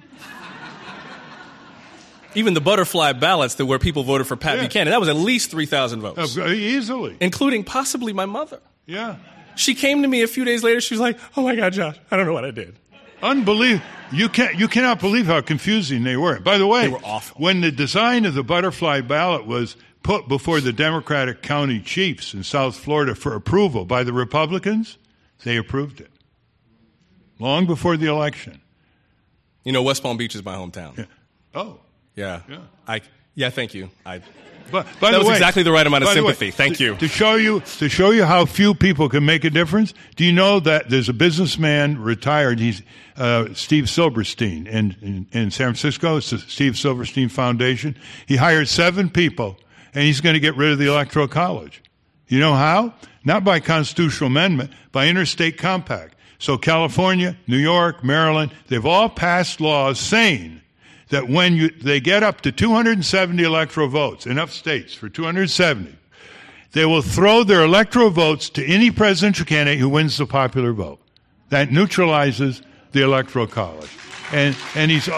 Even the butterfly ballots where people voted for Pat Buchanan, that was at least 3,000 votes. Easily. Including possibly my mother. Yeah. She came to me a few days later. She was like, "Oh my God, Josh, I don't know what I did." Unbelievable. You cannot believe how confusing they were. By the way, they were awful. When the design of the butterfly ballot was put before the Democratic county chiefs in South Florida for approval by the Republicans, they approved it. Long before the election. You know, West Palm Beach is my hometown. Yeah. Oh. Yeah. Thank you. That was exactly the right amount of sympathy. Thank you. To show you how few people can make a difference, do you know that there's a businessman retired, he's Steve Silverstein in San Francisco. It's the Steve Silverstein Foundation. He hired 7 people, and he's going to get rid of the Electoral College. You know how? Not by constitutional amendment, by interstate compact. So California, New York, Maryland, they've all passed laws saying that when they get up to 270 electoral votes, enough states for 270, They will throw their electoral votes to any presidential candidate who wins the popular vote. That neutralizes the Electoral College. And he's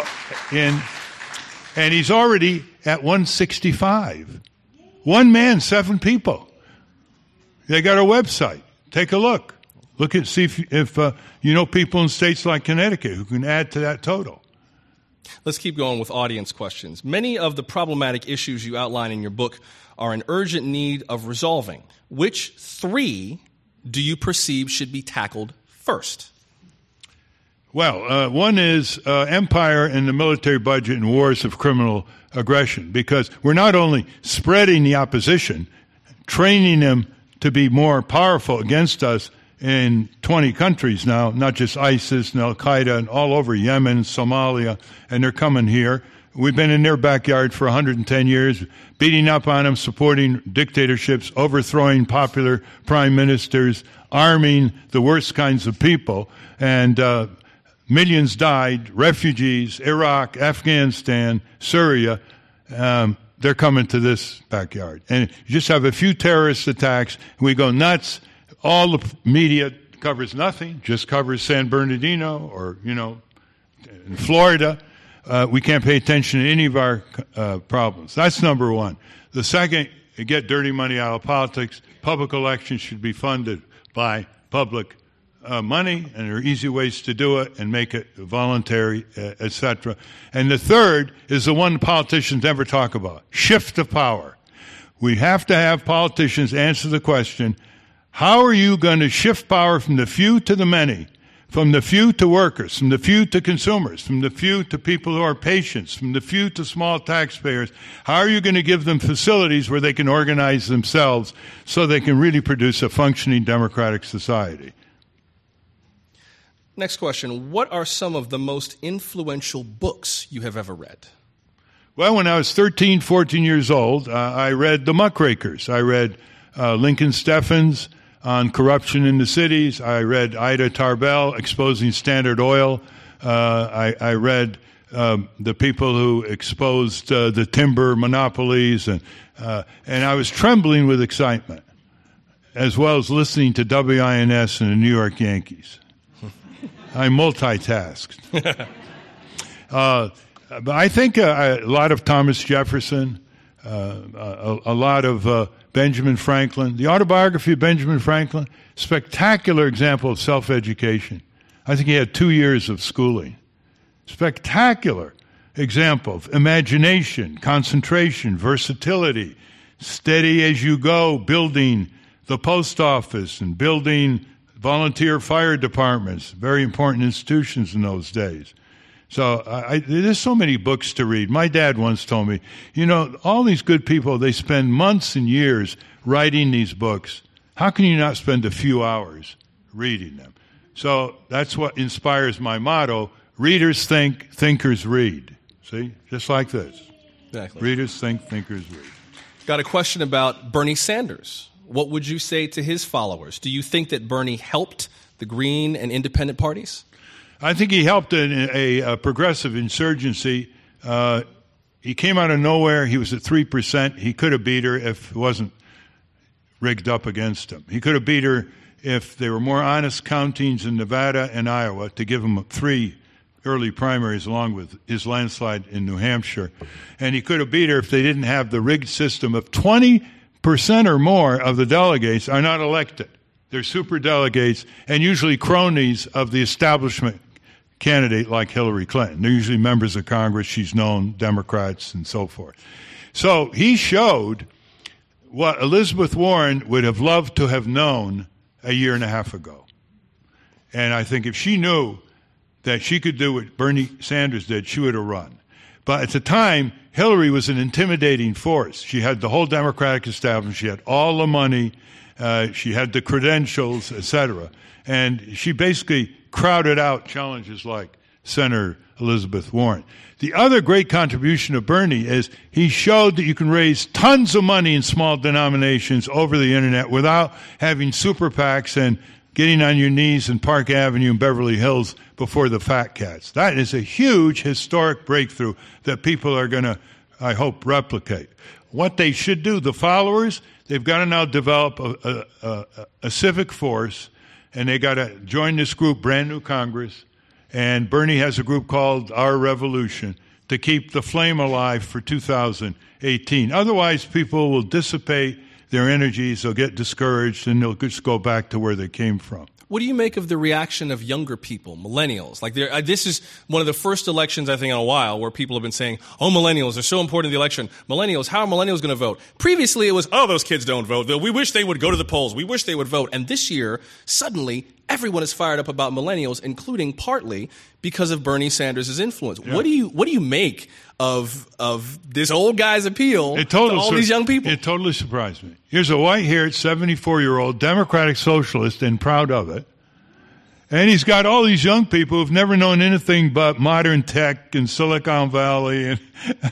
already at 165. One man, 7 people. They got a website. Take a look. Look at see if you know people in states like Connecticut who can add to that total. Let's keep going with audience questions. Many of the problematic issues you outline in your book are in urgent need of resolving. Which 3 do you perceive should be tackled first? Well, one is empire and the military budget and wars of criminal aggression, because we're not only spreading the opposition, training them to be more powerful against us in 20 countries now, not just ISIS and Al-Qaeda and all over Yemen, Somalia, and they're coming here. We've been in their backyard for 110 years, beating up on them, supporting dictatorships, overthrowing popular prime ministers, arming the worst kinds of people, and millions died, refugees, Iraq, Afghanistan, Syria. They're coming to this backyard. And you just have a few terrorist attacks, and we go nuts. All the media covers nothing, just covers San Bernardino or, in Florida. We can't pay attention to any of our problems. That's number one. The second, get dirty money out of politics. Public elections should be funded by public money, and there are easy ways to do it and make it voluntary, etc. And the third is the one politicians never talk about, shift of power. We have to have politicians answer the question, how are you going to shift power from the few to the many, from the few to workers, from the few to consumers, from the few to people who are patients, from the few to small taxpayers? How are you going to give them facilities where they can organize themselves so they can really produce a functioning democratic society? Next question. What are some of the most influential books you have ever read? Well, when I was 13, 14 years old, I read The Muckrakers. I read Lincoln Steffens on corruption in the cities. I read Ida Tarbell, Exposing Standard Oil. I read the people who exposed the timber monopolies. And I was trembling with excitement, as well as listening to WINS and the New York Yankees. I multitasked. But I think a lot of Thomas Jefferson, a lot of Benjamin Franklin. The autobiography of Benjamin Franklin, spectacular example of self-education. I think he had 2 years of schooling. Spectacular example of imagination, concentration, versatility, steady as you go, building the post office and building volunteer fire departments, very important institutions in those days. So there's so many books to read. My dad once told me, all these good people, they spend months and years writing these books. How can you not spend a few hours reading them? So that's what inspires my motto, readers think, thinkers read. See, just like this. Exactly. Readers think, thinkers read. Got a question about Bernie Sanders. What would you say to his followers? Do you think that Bernie helped the Green and Independent parties? I think he helped a progressive insurgency. He came out of nowhere. He was at 3%. He could have beat her if it wasn't rigged up against him. He could have beat her if there were more honest countings in Nevada and Iowa to give him 3 early primaries along with his landslide in New Hampshire. And he could have beat her if they didn't have the rigged system of 20% or more of the delegates are not elected. They're superdelegates and usually cronies of the establishment candidate like Hillary Clinton. They're usually members of Congress. She's known, Democrats, and so forth. So he showed what Elizabeth Warren would have loved to have known a year and a half ago. And I think if she knew that she could do what Bernie Sanders did, she would have run. But at the time, Hillary was an intimidating force. She had the whole Democratic establishment. She had all the money. She had the credentials, etc. And she basically crowded out challenges like Senator Elizabeth Warren. The other great contribution of Bernie is he showed that you can raise tons of money in small denominations over the internet without having super PACs and getting on your knees in Park Avenue and Beverly Hills before the fat cats. That is a huge historic breakthrough that people are going to, I hope, replicate. What they should do, the followers, they've got to now develop a civic force, and they got to join this group, Brand New Congress. And Bernie has a group called Our Revolution to keep the flame alive for 2018. Otherwise, people will dissipate their energies, they'll get discouraged, and they'll just go back to where they came from. What do you make of the reaction of younger people, millennials? Like, this is one of the first elections, I think, in a while where people have been saying, oh, millennials are so important in the election. Millennials, how are millennials going to vote? Previously, it was, oh, those kids don't vote. We wish they would go to the polls. We wish they would vote. And this year, suddenly, everyone is fired up about millennials, including partly because of Bernie Sanders' influence. Yeah. What do you make of this old guy's appeal to all these young people? It totally surprised me. Here's a white-haired 74-year-old Democratic socialist and proud of it. And he's got all these young people who've never known anything but modern tech and Silicon Valley and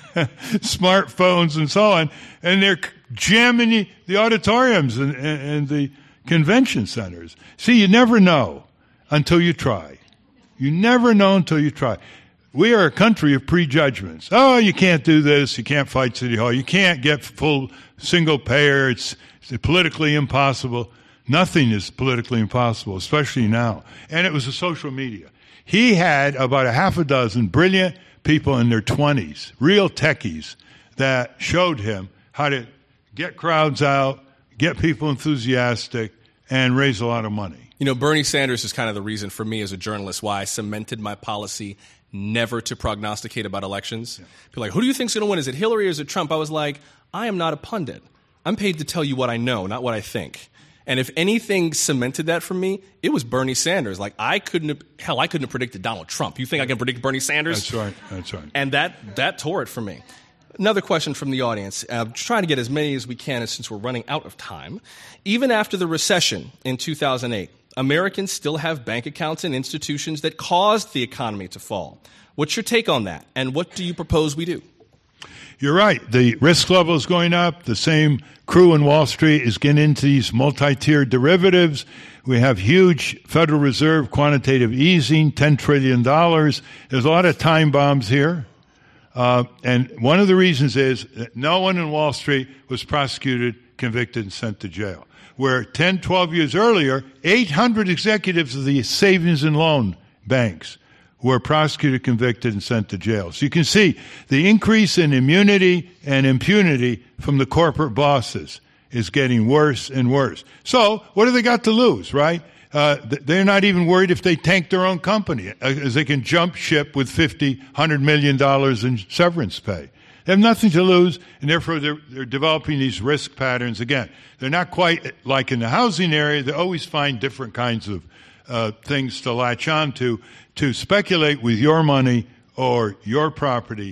smartphones and so on. And they're jamming the auditoriums and the convention centers. See, you never know until you try. You never know until you try. We are a country of prejudgments. Oh, you can't do this. You can't fight City Hall. You can't get full single payer. It's politically impossible. Nothing is politically impossible, especially now. And it was the social media. He had about a half a dozen brilliant people in their 20s, real techies, that showed him how to get crowds out, get people enthusiastic, and raise a lot of money. You know, Bernie Sanders is kind of the reason for me as a journalist why I cemented my policy never to prognosticate about elections. Yeah. People are like, who do you think's going to win? Is it Hillary or is it Trump? I was like, I am not a pundit. I'm paid to tell you what I know, not what I think. And if anything cemented that for me, it was Bernie Sanders. Like, I couldn't have predicted Donald Trump. You think I can predict Bernie Sanders? That's right. And that tore it for me. Another question from the audience. Trying to get as many as we can since we're running out of time. Even after the recession in 2008, Americans still have bank accounts in institutions that caused the economy to fall. What's your take on that? And what do you propose we do? You're right. The risk level is going up. The same crew in Wall Street is getting into these multi-tiered derivatives. We have huge Federal Reserve quantitative easing, $10 trillion. There's a lot of time bombs here. And one of the reasons is that no one in Wall Street was prosecuted, convicted, and sent to jail. Where 10, 12 years earlier, 800 executives of the savings and loan banks were prosecuted, convicted, and sent to jail. So you can see the increase in immunity and impunity from the corporate bosses is getting worse and worse. So what do they got to lose, right? They're not even worried if they tank their own company, as they can jump ship with $100 million in severance pay. They have nothing to lose, and therefore they're developing these risk patterns. Again, they're not quite like in the housing area. They always find different kinds of things to latch on to speculate with your money or your property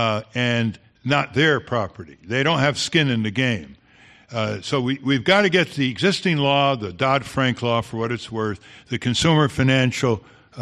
and not their property. They don't have skin in the game. So we've got to get the existing law, the Dodd-Frank law for what it's worth, the Consumer Financial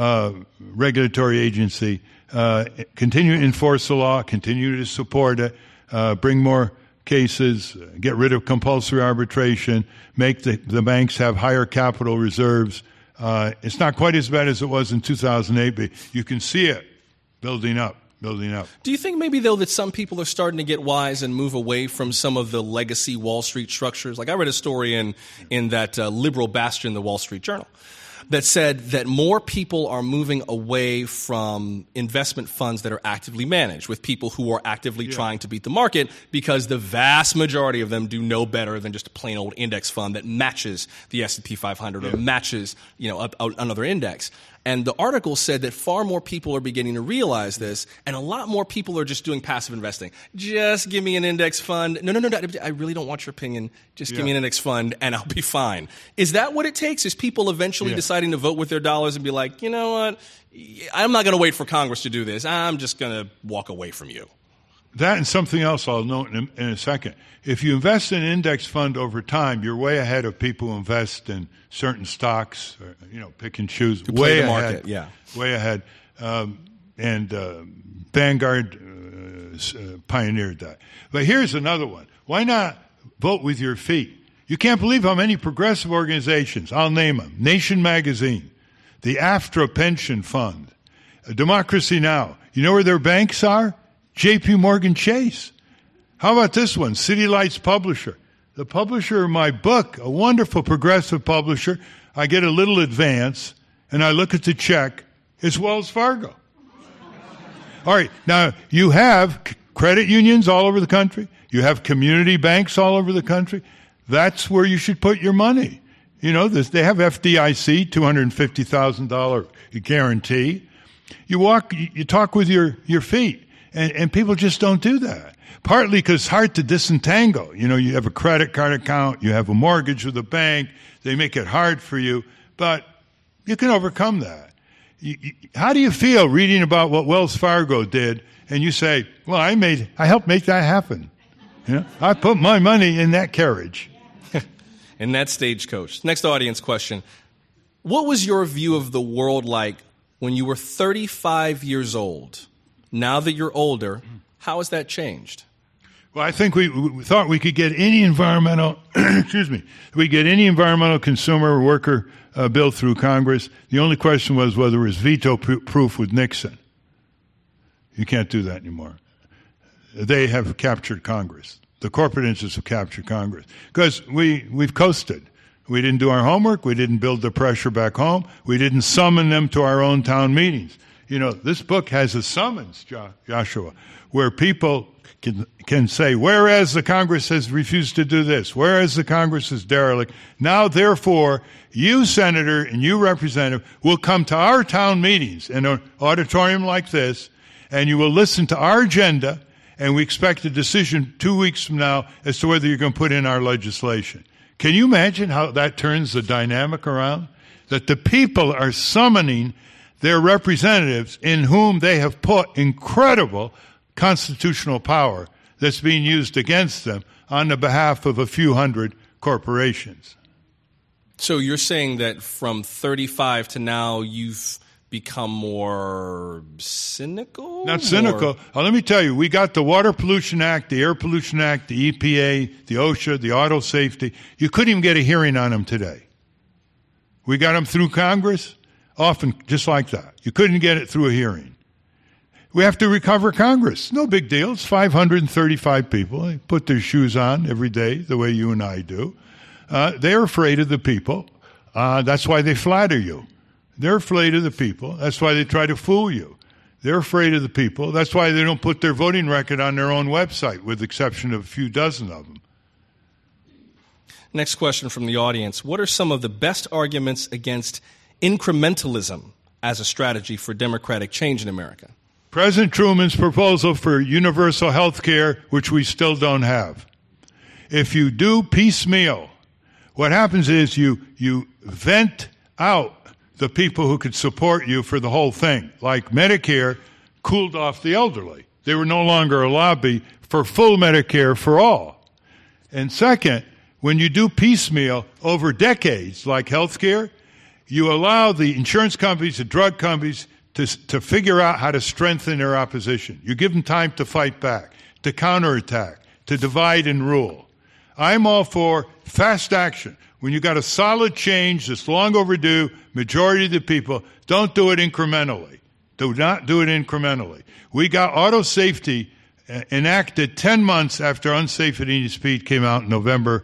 Regulatory Agency, continue to enforce the law, continue to support it, bring more cases, get rid of compulsory arbitration, make the banks have higher capital reserves. It's not quite as bad as it was in 2008, but you can see it building up. Do you think maybe, though, that some people are starting to get wise and move away from some of the legacy Wall Street structures? Like, I read a story in that liberal bastion, the Wall Street Journal, that said that more people are moving away from investment funds that are actively managed with people who are actively trying to beat the market, because the vast majority of them do no better than just a plain old index fund that matches the S&P 500 or matches, another index. And the article said that far more people are beginning to realize this, and a lot more people are just doing passive investing. Just give me an index fund. No, I really don't want your opinion. Just give me an index fund, and I'll be fine. Is that what it takes? Is people eventually deciding to vote with their dollars and be like, you know what, I'm not going to wait for Congress to do this. I'm just going to walk away from you. That and something else I'll note in a second. If you invest in an index fund over time, you're way ahead of people who invest in certain stocks, or, pick and choose. Way ahead. Way ahead. And Vanguard pioneered that. But here's another one. Why not vote with your feet? You can't believe how many progressive organizations, I'll name them, Nation Magazine, the AFTRA Pension Fund, Democracy Now! You know where their banks are? J.P. Morgan Chase. How about this one? City Lights Publisher. The publisher of my book, a wonderful progressive publisher, I get a little advance, and I look at the check. It's Wells Fargo. All right, now you have credit unions all over the country. You have community banks all over the country. That's where you should put your money. You know, they have FDIC, $250,000 guarantee. You talk with your feet, and people just don't do that. Partly because it's hard to disentangle. You know, you have a credit card account, you have a mortgage with a bank, they make it hard for you, but you can overcome that. How do you feel reading about what Wells Fargo did, and you say, well, I helped make that happen. You know, I put my money in that carriage. In that stagecoach. Next audience question. What was your view of the world like when you were 35 years old? Now that you're older, how has that changed? Well, I think we thought we could get any environmental, we get any environmental consumer or worker bill through Congress. The only question was whether it was veto proof with Nixon. You can't do that anymore. They have captured Congress. The corporate interests have captured Congress. Because we've coasted. We didn't do our homework. We didn't build the pressure back home. We didn't summon them to our own town meetings. You know, this book has a summons, Joshua, where people can say, whereas the Congress has refused to do this, whereas the Congress is derelict, now, therefore, you, Senator, and you, Representative, will come to our town meetings in an auditorium like this, and you will listen to our agenda, and we expect a decision 2 weeks from now as to whether you're going to put in our legislation. Can you imagine how that turns the dynamic around? That the people are summoning their representatives in whom they have put incredible constitutional power that's being used against them on the behalf of a few hundred corporations. So you're saying that from 35 to now you've become more cynical? Not cynical. Let me tell you, we got the Water Pollution Act, the Air Pollution Act, the EPA, the OSHA, the auto safety. You couldn't even get a hearing on them today. We got them through Congress, often just like that. You couldn't get it through a hearing. We have to recover Congress. No big deal. It's 535 people. They put their shoes on every day the way you and I do. They're afraid of the people. That's why they flatter you. They're afraid of the people. That's why they try to fool you. They're afraid of the people. That's why they don't put their voting record on their own website, with the exception of a few dozen of them. Next question from the audience. What are some of the best arguments against incrementalism as a strategy for democratic change in America? President Truman's proposal for universal health care, which we still don't have. If you do piecemeal, what happens is you vent out the people who could support you for the whole thing. Like Medicare cooled off the elderly. They were no longer a lobby for full Medicare for all. And second, when you do piecemeal over decades, like health care, you allow the insurance companies, the drug companies, to figure out how to strengthen their opposition. You give them time to fight back, to counterattack, to divide and rule. I'm all for fast action. When you got a solid change that's long overdue, majority of the people, don't do it incrementally. Do not do it incrementally. We got auto safety enacted 10 months after Unsafe at Any Speed came out in November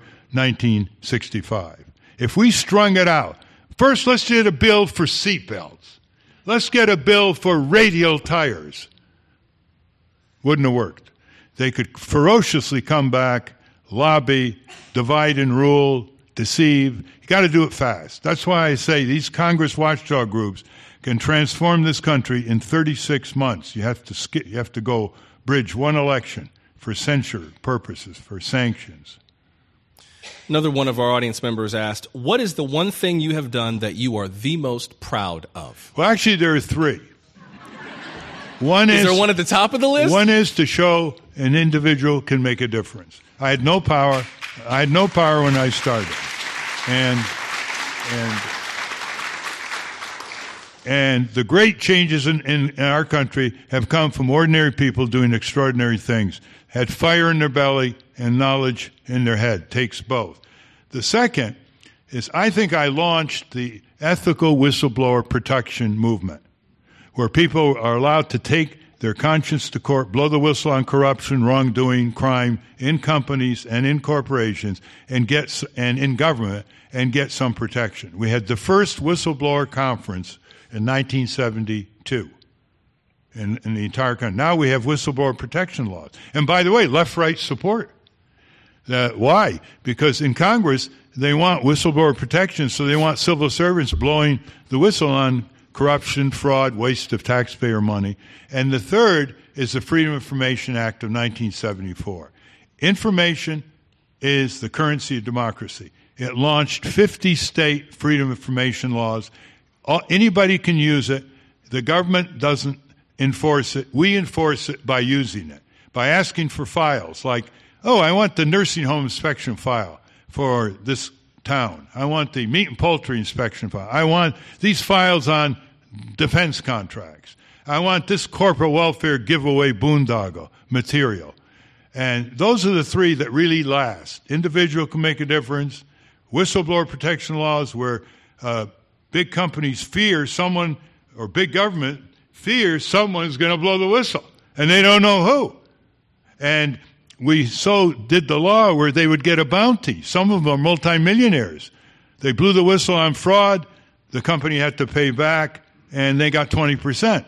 1965. If we strung it out, first let's get a bill for seatbelts. Let's get a bill for radial tires. Wouldn't have worked. They could ferociously come back, lobby, divide and rule, deceive. You got to do it fast. That's why I say these Congress watchdog groups can transform this country in 36 months. You have to go bridge one election for censure purposes, for sanctions. Another one of our audience members asked, what is the one thing you have done that you are the most proud of? Well, actually, there are three. Is there one at the top of the list? One is to show an individual can make a difference. I had no power. I had no power when I started. And the great changes in our country have come from ordinary people doing extraordinary things. Had fire in their belly and knowledge in their head. Takes both. The second is I think I launched the ethical whistleblower protection movement, where people are allowed to take their conscience to court, blow the whistle on corruption, wrongdoing, crime in companies and in corporations and in government and get some protection. We had the first whistleblower conference in 1972 in the entire country. Now we have whistleblower protection laws. And by the way, left-right support. Why? Because in Congress, they want whistleblower protection, so they want civil servants blowing the whistle on corruption, fraud, waste of taxpayer money. And the third is the Freedom of Information Act of 1974. Information is the currency of democracy. It launched 50 state freedom of information laws. Anybody can use it. The government doesn't enforce it. We enforce it by using it, by asking for files like, oh, I want the nursing home inspection file for this town. I want the meat and poultry inspection file. I want these files on defense contracts. I want this corporate welfare giveaway boondoggle material. And those are the three that really last. Individual can make a difference. Whistleblower protection laws where big companies fear someone, or big government fears someone's going to blow the whistle, and they don't know who. And we so did the law where they would get a bounty. Some of them are multimillionaires. They blew the whistle on fraud. The company had to pay back, and they got 20%.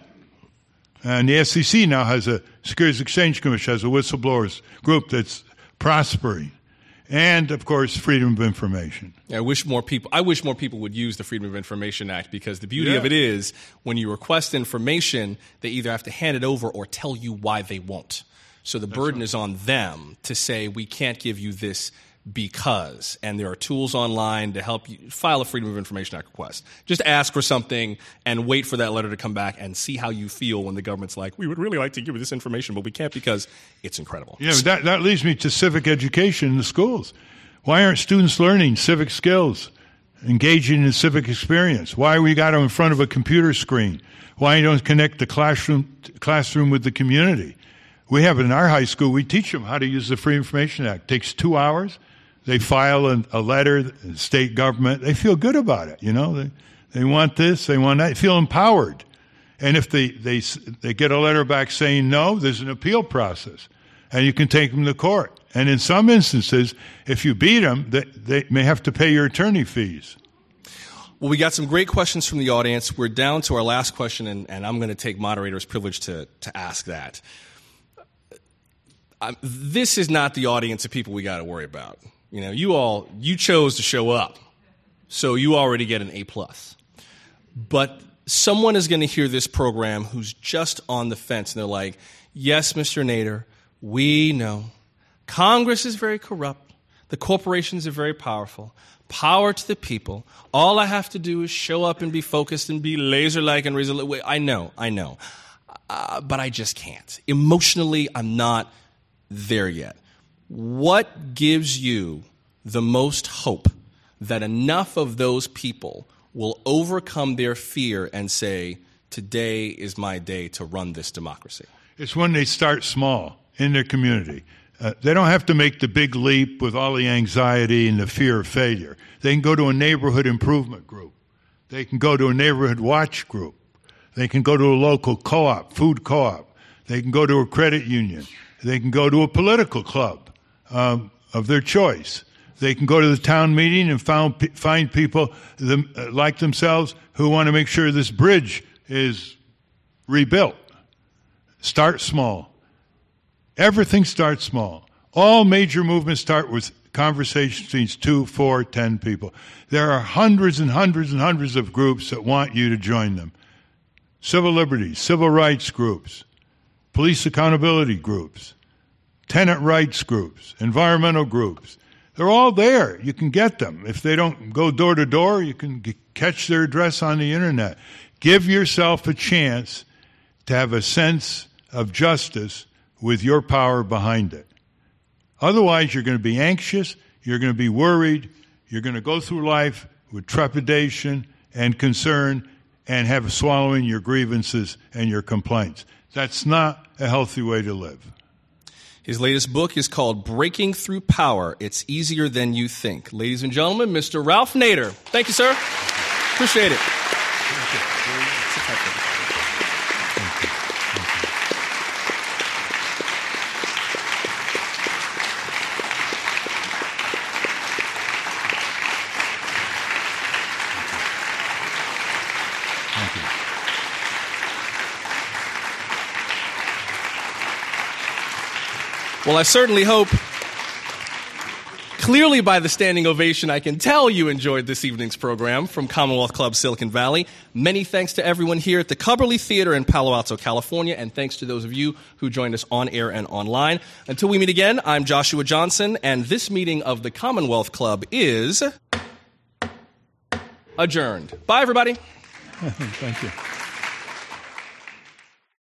And the SEC now has a Securities Exchange Commission, has a whistleblowers group that's prospering. And, of course, freedom of information. I wish more people would use the Freedom of Information Act, because the beauty of it is when you request information, they either have to hand it over or tell you why they won't. So the burden is on them to say, we can't give you this because. And there are tools online to help you file a Freedom of Information Act request. Just ask for something and wait for that letter to come back and see how you feel when the government's like, we would really like to give you this information, but we can't because it's incredible. Yeah, that leads me to civic education in the schools. Why aren't students learning civic skills, engaging in civic experience? Why we got them in front of a computer screen? Why you don't connect the classroom with the community? We have in our high school, we teach them how to use the Free Information Act. It takes 2 hours. They file a letter, state government. They feel good about it, you know. They want this, they want that. They feel empowered. And if they get a letter back saying no, there's an appeal process. And you can take them to court. And in some instances, if you beat them, they may have to pay your attorney fees. Well, we got some great questions from the audience. We're down to our last question, and I'm going to take moderator's privilege to ask that. This is not the audience of people we got to worry about. You know, you chose to show up, so you already get an A+. But someone is going to hear this program who's just on the fence, and they're like, yes, Mr. Nader, we know. Congress is very corrupt. The corporations are very powerful. Power to the people. All I have to do is show up and be focused and be laser-like and resolute. I know. But I just can't. Emotionally, I'm not there yet. What gives you the most hope that enough of those people will overcome their fear and say, today is my day to run this democracy? It's when they start small in their community. They don't have to make the big leap with all the anxiety and the fear of failure. They can go to a neighborhood improvement group. They can go to a neighborhood watch group. They can go to a local co-op, food co-op. They can go to a credit union. They can go to a political club of their choice. They can go to the town meeting and find people like themselves who want to make sure this bridge is rebuilt. Start small. Everything starts small. All major movements start with conversations between 2, 4, 10 people. There are hundreds and hundreds and hundreds of groups that want you to join them. Civil liberties, civil rights groups, police accountability groups, tenant rights groups, environmental groups. They're all there. You can get them. If they don't go door to door, you can catch their address on the internet. Give yourself a chance to have a sense of justice with your power behind it. Otherwise, you're going to be anxious, you're going to be worried, you're going to go through life with trepidation and concern and have swallowing your grievances and your complaints. That's not a healthy way to live. His latest book is called Breaking Through Power. It's Easier Than You Think. Ladies and gentlemen, Mr. Ralph Nader. Thank you, sir. Appreciate it. Well, I certainly hope, clearly by the standing ovation, I can tell you enjoyed this evening's program from Commonwealth Club Silicon Valley. Many thanks to everyone here at the Cubberley Theater in Palo Alto, California, and thanks to those of you who joined us on air and online. Until we meet again, I'm Joshua Johnson, and this meeting of the Commonwealth Club is adjourned. Bye, everybody. Thank you.